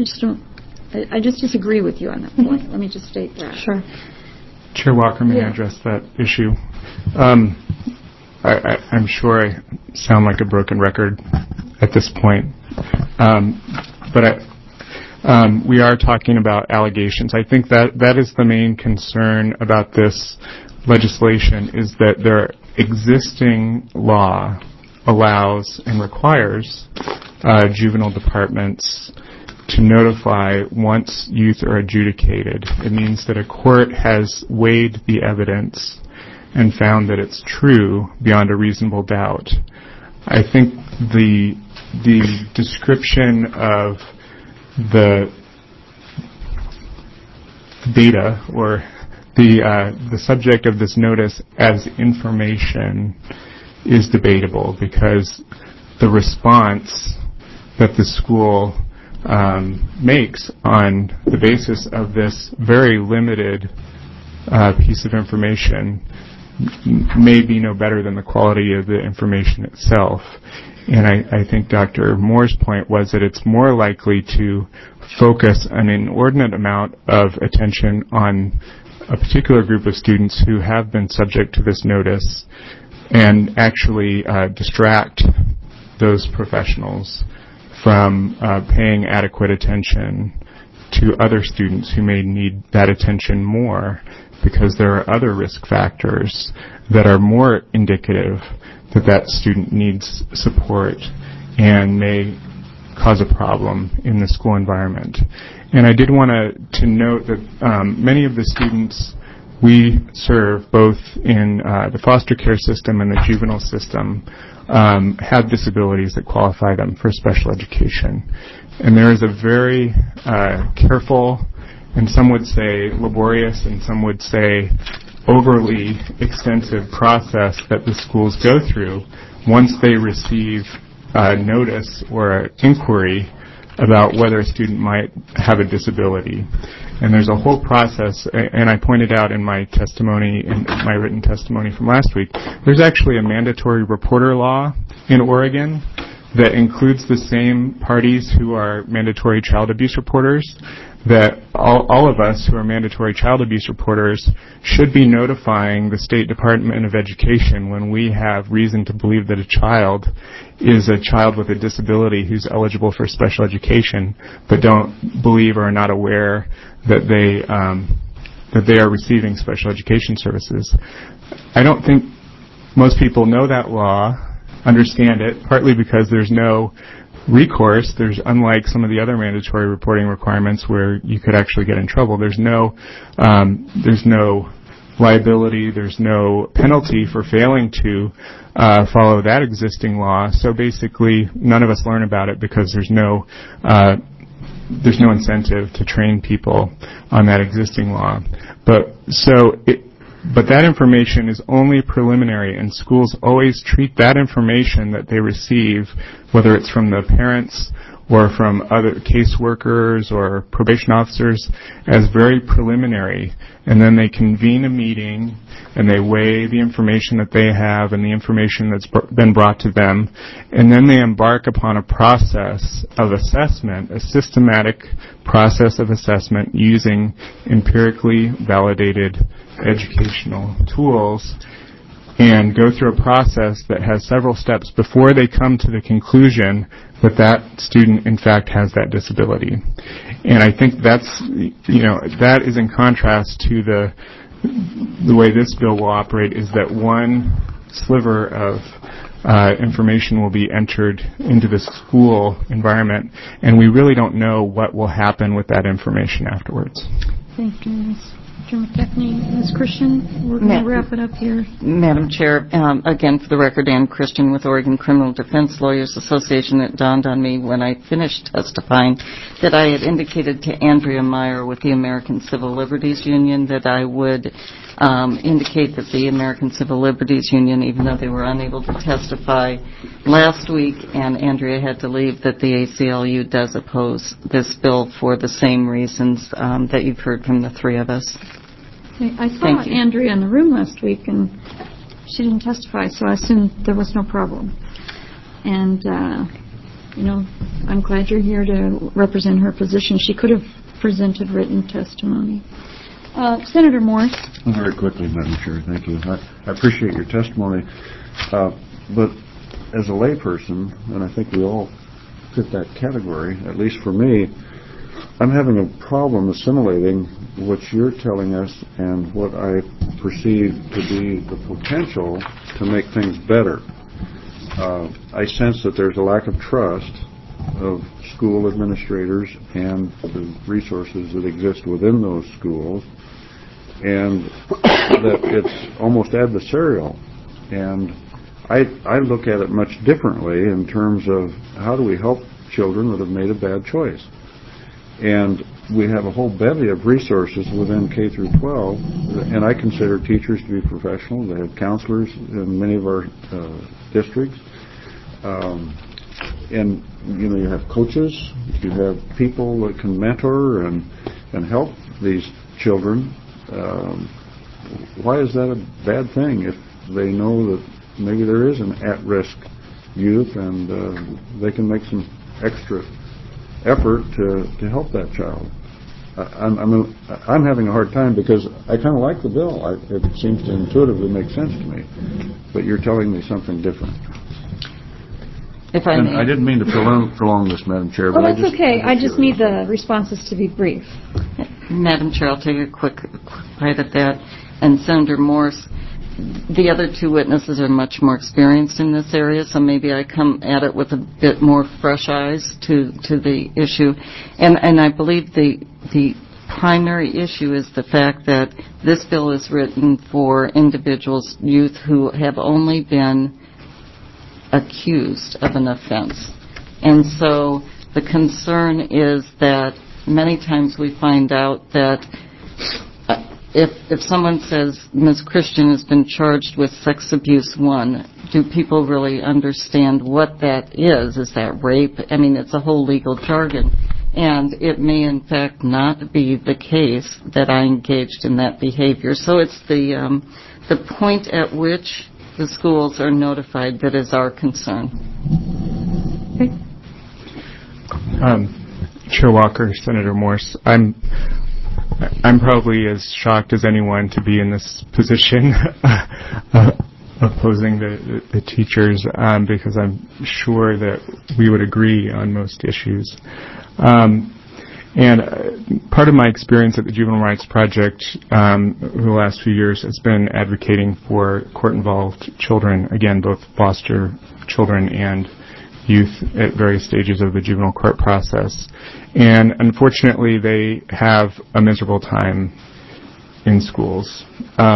just disagree with you on that point. Let me just state that. Sure. Chair Walker, may I address that issue? I'm sure I sound like a broken record at this point. But we are talking about allegations. I think that is the main concern about this legislation, is that their existing law allows and requires juvenile departments to notify once youth are adjudicated. It means that a court has weighed the evidence and found that it's true beyond a reasonable doubt. I think the description of the data or the subject of this notice as information is debatable, because the response that the school makes on the basis of this very limited piece of information may be no better than the quality of the information itself. And I think Dr. Moore's point was that it's more likely to focus an inordinate amount of attention on a particular group of students who have been subject to this notice and actually distract those professionals from paying adequate attention to other students who may need that attention more, because there are other risk factors that are more indicative that that student needs support and may cause a problem in the school environment. And I did want to note that many of the students we serve, both in the foster care system and the juvenile system, have disabilities that qualify them for special education. And there is a very careful, and some would say laborious, and some would say overly extensive process that the schools go through once they receive notice or inquiry about whether a student might have a disability. And there's a whole process, and I pointed out in my testimony, in my written testimony from last week, there's actually a mandatory reporter law in Oregon that includes the same parties who are mandatory child abuse reporters, that all of us who are mandatory child abuse reporters should be notifying the State Department of Education when we have reason to believe that a child is a child with a disability who's eligible for special education, but don't believe or are not aware that they are receiving special education services. I don't think most people know that law, understand it, partly because there's no recourse. There's, unlike some of the other mandatory reporting requirements where you could actually get in trouble, there's no liability, there's no penalty for failing to follow that existing law. So basically, none of us learn about it because there's no incentive to train people on that existing law. But that information is only preliminary, and schools always treat that information that they receive, whether it's from the parents or from other caseworkers or probation officers, as very preliminary. And then they convene a meeting and they weigh the information that they have and the information that's been brought to them, and then they embark upon a process of assessment, a systematic process of assessment using empirically validated educational tools, and go through a process that has several steps before they come to the conclusion that that student in fact has that disability. And I think that is in contrast to the way this bill will operate, is that one sliver of information will be entered into the school environment, and we really don't know what will happen with that information afterwards. Thank you, Mr. McKechnie. Ms. Christian, we're going to wrap it up here. Madam Chair, again, for the record, Ann Christian with Oregon Criminal Defense Lawyers Association. It dawned on me when I finished testifying that I had indicated to Andrea Meyer with the American Civil Liberties Union that I would indicate that the American Civil Liberties Union, even though they were unable to testify last week and Andrea had to leave, that the ACLU does oppose this bill for the same reasons that you've heard from the three of us. I saw Andrea in the room last week, and she didn't testify, so I assumed there was no problem. And, I'm glad you're here to represent her position. She could have presented written testimony. Senator Morse. Very quickly, Madam Chair. Thank you. I appreciate your testimony. But as a layperson, and I think we all fit that category, at least for me, I'm having a problem assimilating what you're telling us and what I perceive to be the potential to make things better. I sense that there's a lack of trust of school administrators and the resources that exist within those schools, and that it's almost adversarial. And I look at it much differently in terms of how do we help children that have made a bad choice. And we have a whole bevy of resources within K through 12, and I consider teachers to be professionals. They have counselors in many of our districts. And, you have coaches, you have people that can mentor and help these children why is that a bad thing if they know that maybe there is an at-risk youth and they can make some extra effort to help that child? I'm having a hard time because I kind of like the bill. It seems to intuitively make sense to me, but you're telling me something different. If I may. I didn't mean to prolong this, Madam Chair. Well, but that's okay. I just need the responses to be brief. Madam Chair, I'll take a quick bite at that. And Senator Morse, the other two witnesses are much more experienced in this area, so maybe I come at it with a bit more fresh eyes to the issue. And I believe the primary issue is the fact that this bill is written for individuals, youth, who have only been accused of an offense. And so the concern is that many times we find out that if someone says Ms. Christian has been charged with sex abuse 1, do people really understand what that is? Is that rape? I mean, it's a whole legal jargon. And it may, in fact, not be the case that I engaged in that behavior. So it's the point at which the schools are notified that is our concern. Okay. Chair Walker, Senator Morse, I'm probably as shocked as anyone to be in this position opposing the teachers because I'm sure that we would agree on most issues. And part of my experience at the Juvenile Rights Project over the last few years has been advocating for court-involved children, again, both foster children and youth at various stages of the juvenile court process. And unfortunately, they have a miserable time in schools.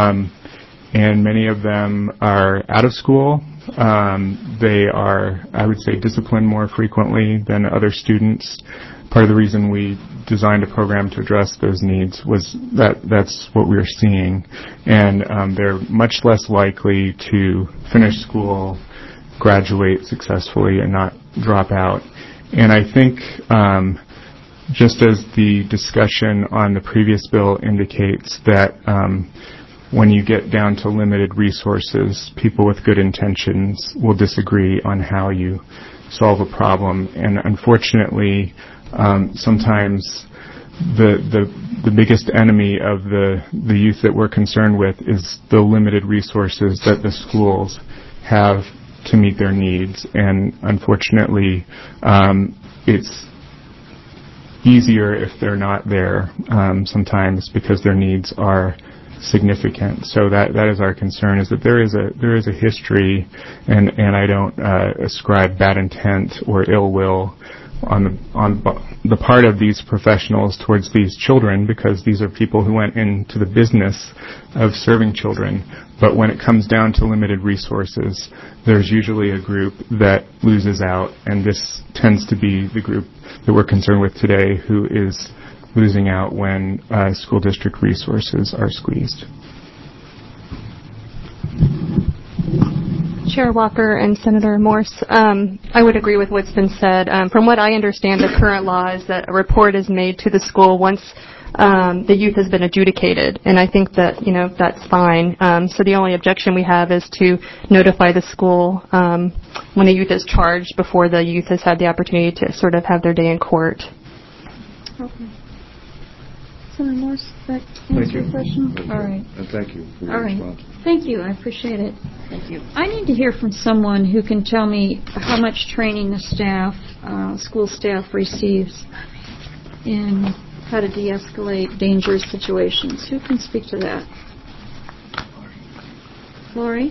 And many of them are out of school. They are, I would say, disciplined more frequently than other students. Part of the reason we designed a program to address those needs was that's what we were seeing. And they're much less likely to finish school, graduate successfully, and not drop out. And I think just as the discussion on the previous bill indicates that when you get down to limited resources, people with good intentions will disagree on how you solve a problem. And unfortunately, sometimes the biggest enemy of the youth that we're concerned with is the limited resources that the schools have to meet their needs. And unfortunately, it's easier if they're not there sometimes because their needs are significant. So that is our concern, is that there is a history, and I don't ascribe bad intent or ill will on the part of these professionals towards these children, because these are people who went into the business of serving children. But when it comes down to limited resources, there's usually a group that loses out, and this tends to be the group that we're concerned with today, who is losing out when school district resources are squeezed. Chair Walker and Senator Morse, I would agree with what's been said. From what I understand, the current law is that a report is made to the school once the youth has been adjudicated, and I think that that's fine. So the only objection we have is to notify the school when the youth is charged before the youth has had the opportunity to sort of have their day in court. Okay. Senator Morse, that answer your question? All right. And thank you for your response. Thank you. I appreciate it. Thank you. I need to hear from someone who can tell me how much training the staff, school staff, receives in how to de-escalate dangerous situations. Who can speak to that? Lori?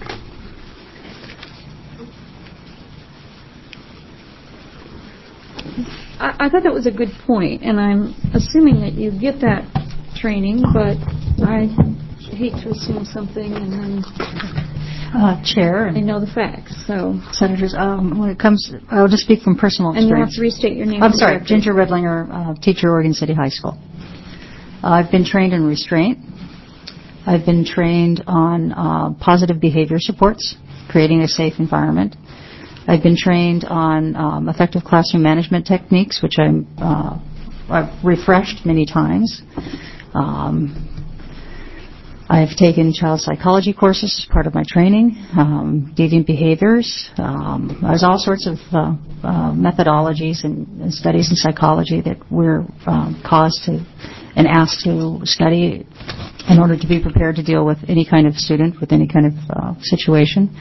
I thought that was a good point, and I'm assuming that you get that training, but I hate to assume something and then Chair. I know the facts. So, Senators, when it comes, I'll just speak from personal experience. And you'll have to restate your name. I'm sorry, Ginger Redlinger, teacher, Oregon City High School. I've been trained in restraint. I've been trained on positive behavior supports, creating a safe environment. I've been trained on effective classroom management techniques, which I've refreshed many times. I've taken child psychology courses as part of my training, deviant behaviors. There's all sorts of methodologies and studies in psychology that we're caused to and asked to study in order to be prepared to deal with any kind of student, with any kind of situation.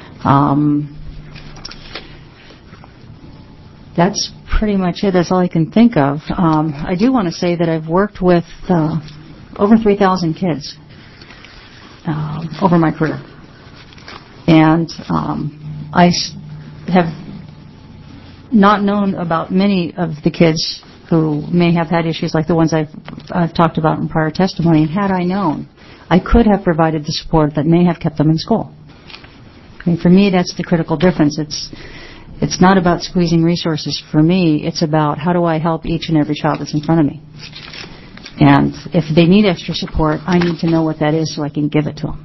That's pretty much it. That's all I can think of. I do want to say that I've worked with over 3,000 kids over my career. And I have not known about many of the kids who may have had issues like the ones I've talked about in prior testimony. And had I known, I could have provided the support that may have kept them in school. I mean, for me, that's the critical difference. It's not about squeezing resources. For me, it's about how do I help each and every child that's in front of me. And if they need extra support, I need to know what that is so I can give it to them.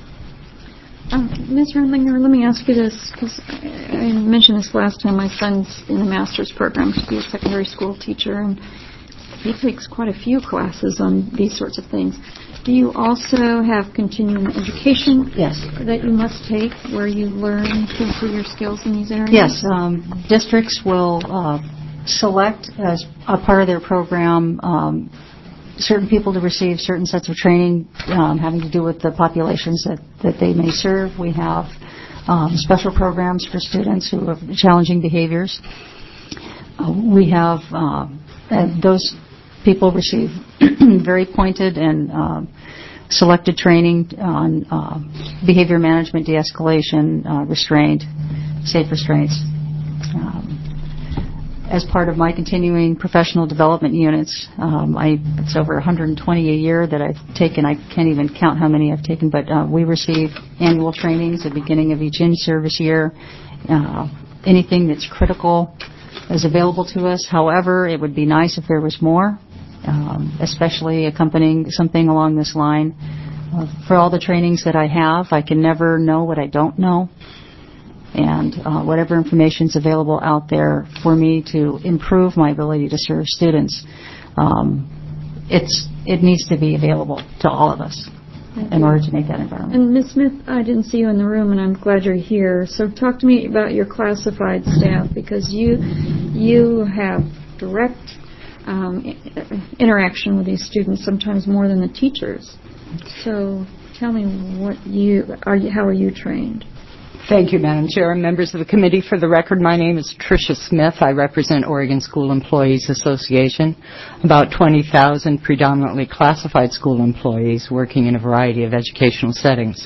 Ms. Rendlinger, let me ask you this, because I mentioned this last time. My son's in a master's program to be a secondary school teacher, and he takes quite a few classes on these sorts of things. Do you also have continuing education that you must take where you learn to improve your skills in these areas? Yes. Districts will select as a part of their program certain people to receive certain sets of training having to do with the populations that they may serve. We have special programs for students who have challenging behaviors. We have those people receive very pointed and selected training on behavior management, de-escalation, restraint, safe restraints. As part of my continuing professional development units, it's over 120 a year that I've taken. I can't even count how many I've taken, but we receive annual trainings at the beginning of each in-service year. Anything that's critical is available to us. However, it would be nice if there was more, especially accompanying something along this line. For all the trainings that I have, I can never know what I don't know. And whatever information is available out there for me to improve my ability to serve students, it needs to be available to all of us in order to make that environment. And Ms. Smith, I didn't see you in the room, and I'm glad you're here. So talk to me about your classified staff, because you have direct interaction with these students, sometimes more than the teachers. So tell me how are you trained? Thank you, Madam Chair and members of the committee. For the record, my name is Tricia Smith. I represent Oregon School Employees Association, about 20,000 predominantly classified school employees working in a variety of educational settings.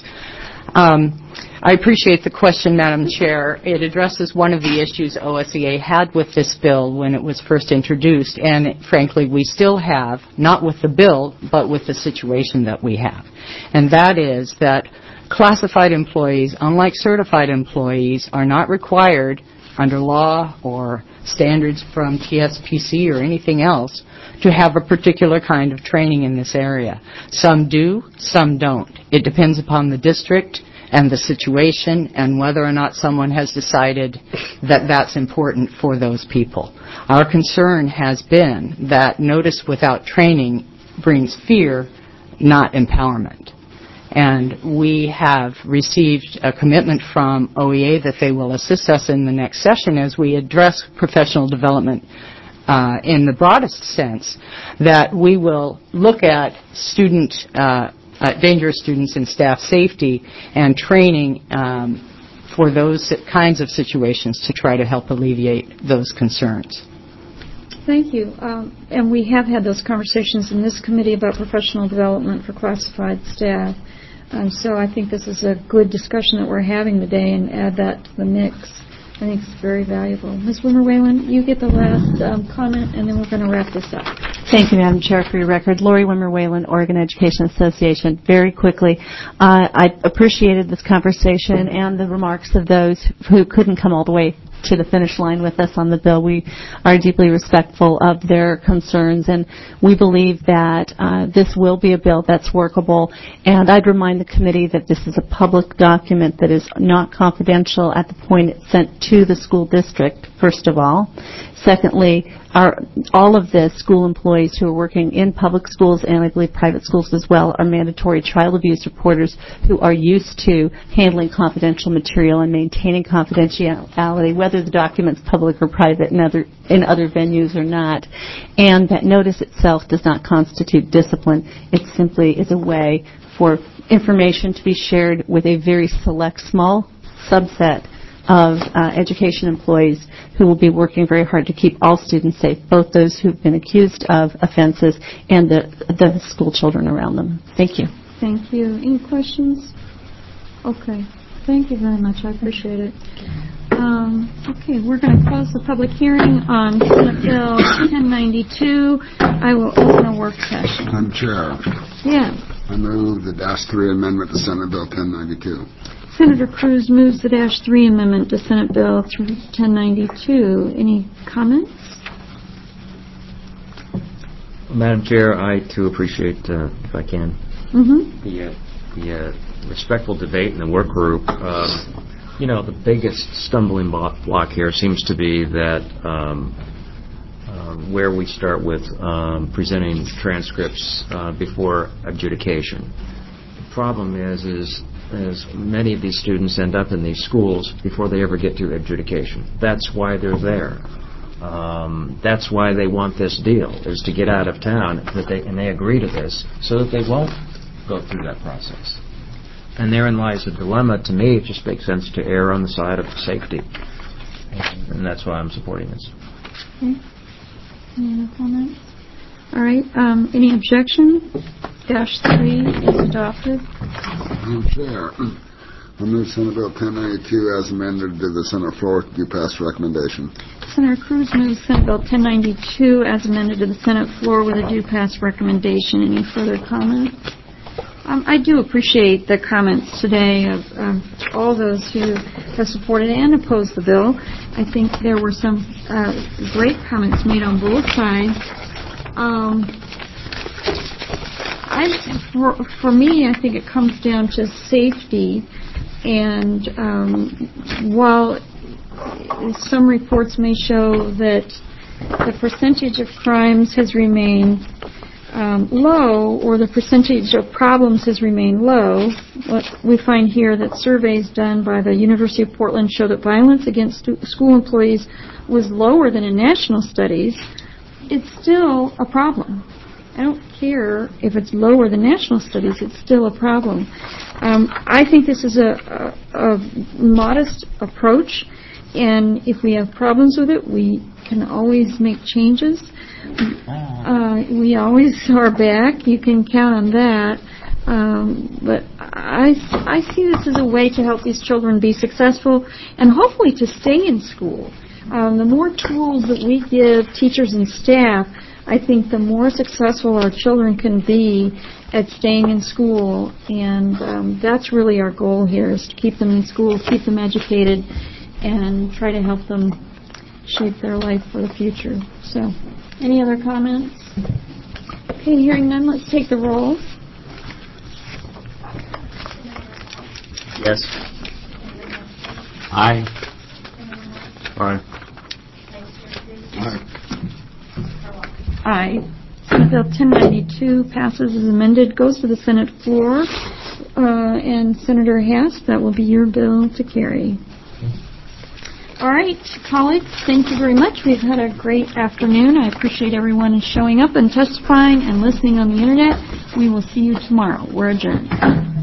I appreciate the question, Madam Chair. It addresses one of the issues OSEA had with this bill when it was first introduced, and frankly, we still have, not with the bill, but with the situation that we have. And that is that classified employees, unlike certified employees, are not required under law or standards from TSPC or anything else to have a particular kind of training in this area. Some do, some don't. It depends upon the district and the situation and whether or not someone has decided that that's important for those people. Our concern has been that notice without training brings fear, not empowerment. And we have received a commitment from OEA that they will assist us in the next session as we address professional development in the broadest sense, that we will look at dangerous students and staff safety and training for those kinds of situations to try to help alleviate those concerns. Thank you. And we have had those conversations in this committee about professional development for classified staff. So I think this is a good discussion that we're having today, and add that to the mix. I think it's very valuable. Ms. Wimmer-Whalen, you get the last comment, and then we're going to wrap this up. Thank you, Madam Chair, for your record. Lori Wimmer-Whalen, Oregon Education Association. Very quickly, I appreciated this conversation and the remarks of those who couldn't come all the way to the finish line with us on the bill. We are deeply respectful of their concerns, and we believe that this will be a bill that's workable. And I'd remind the committee that this is a public document that is not confidential at the point it's sent to the school district, first of all. Secondly, all of the school employees who are working in public schools and I believe private schools as well are mandatory child abuse reporters who are used to handling confidential material and maintaining confidentiality, whether the document's public or private in other venues or not. And that notice itself does not constitute discipline. It simply is a way for information to be shared with a very select, small subset of education employees who will be working very hard to keep all students safe, both those who've been accused of offenses and the school children around them. Thank you. Thank you. Any questions? Okay. Thank you very much. I appreciate it. Okay, we're going to close the public hearing on Senate Bill 1092. I will open a work session. Madam Chair. Yeah. I move the -3 amendment to Senate Bill 1092. Senator Cruz moves the -3 amendment to Senate Bill 1092. Any comments? Madam Chair, I too appreciate, if I can, the respectful debate in the work group. The biggest stumbling block here seems to be that where we start with presenting transcripts before adjudication. The problem is many of these students end up in these schools before they ever get to adjudication. That's why they're there. That's why they want this deal, is to get out of town, and they agree to this so that they won't go through that process. And therein lies the dilemma. To me, it just makes sense to err on the side of safety. And that's why I'm supporting this. Okay. Any other comments? All right. Any objection? -3 is adopted. Madam Chair, I move Senate Bill 1092 as amended to the Senate floor to do pass recommendation. Senator Cruz moves Senate Bill 1092 as amended to the Senate floor with a due pass recommendation. Any further comments? I do appreciate the comments today of all those who have supported and opposed the bill. I think there were some great comments made on both sides. For me, I think it comes down to safety. And while some reports may show that the percentage of crimes has remained low, or the percentage of problems has remained low, what we find here that surveys done by the University of Portland show that violence against school employees was lower than in national studies. It's still a problem. I don't care if it's lower than national studies, it's still a problem. I think this is a modest approach, and if we have problems with it, we can always make changes. We always are back. You can count on that. But I see this as a way to help these children be successful and hopefully to stay in school. The more tools that we give teachers and staff, I think the more successful our children can be at staying in school. And that's really our goal here, is to keep them in school, keep them educated, and try to help them shape their life for the future. So, any other comments? Okay, hearing none, let's take the roll. Yes. Aye. Aye. Aye. Senate Bill 1092 passes as amended, goes to the Senate floor, and Senator Hass, that will be your bill to carry. All right, colleagues, thank you very much. We've had a great afternoon. I appreciate everyone showing up and testifying and listening on the Internet. We will see you tomorrow. We're adjourned.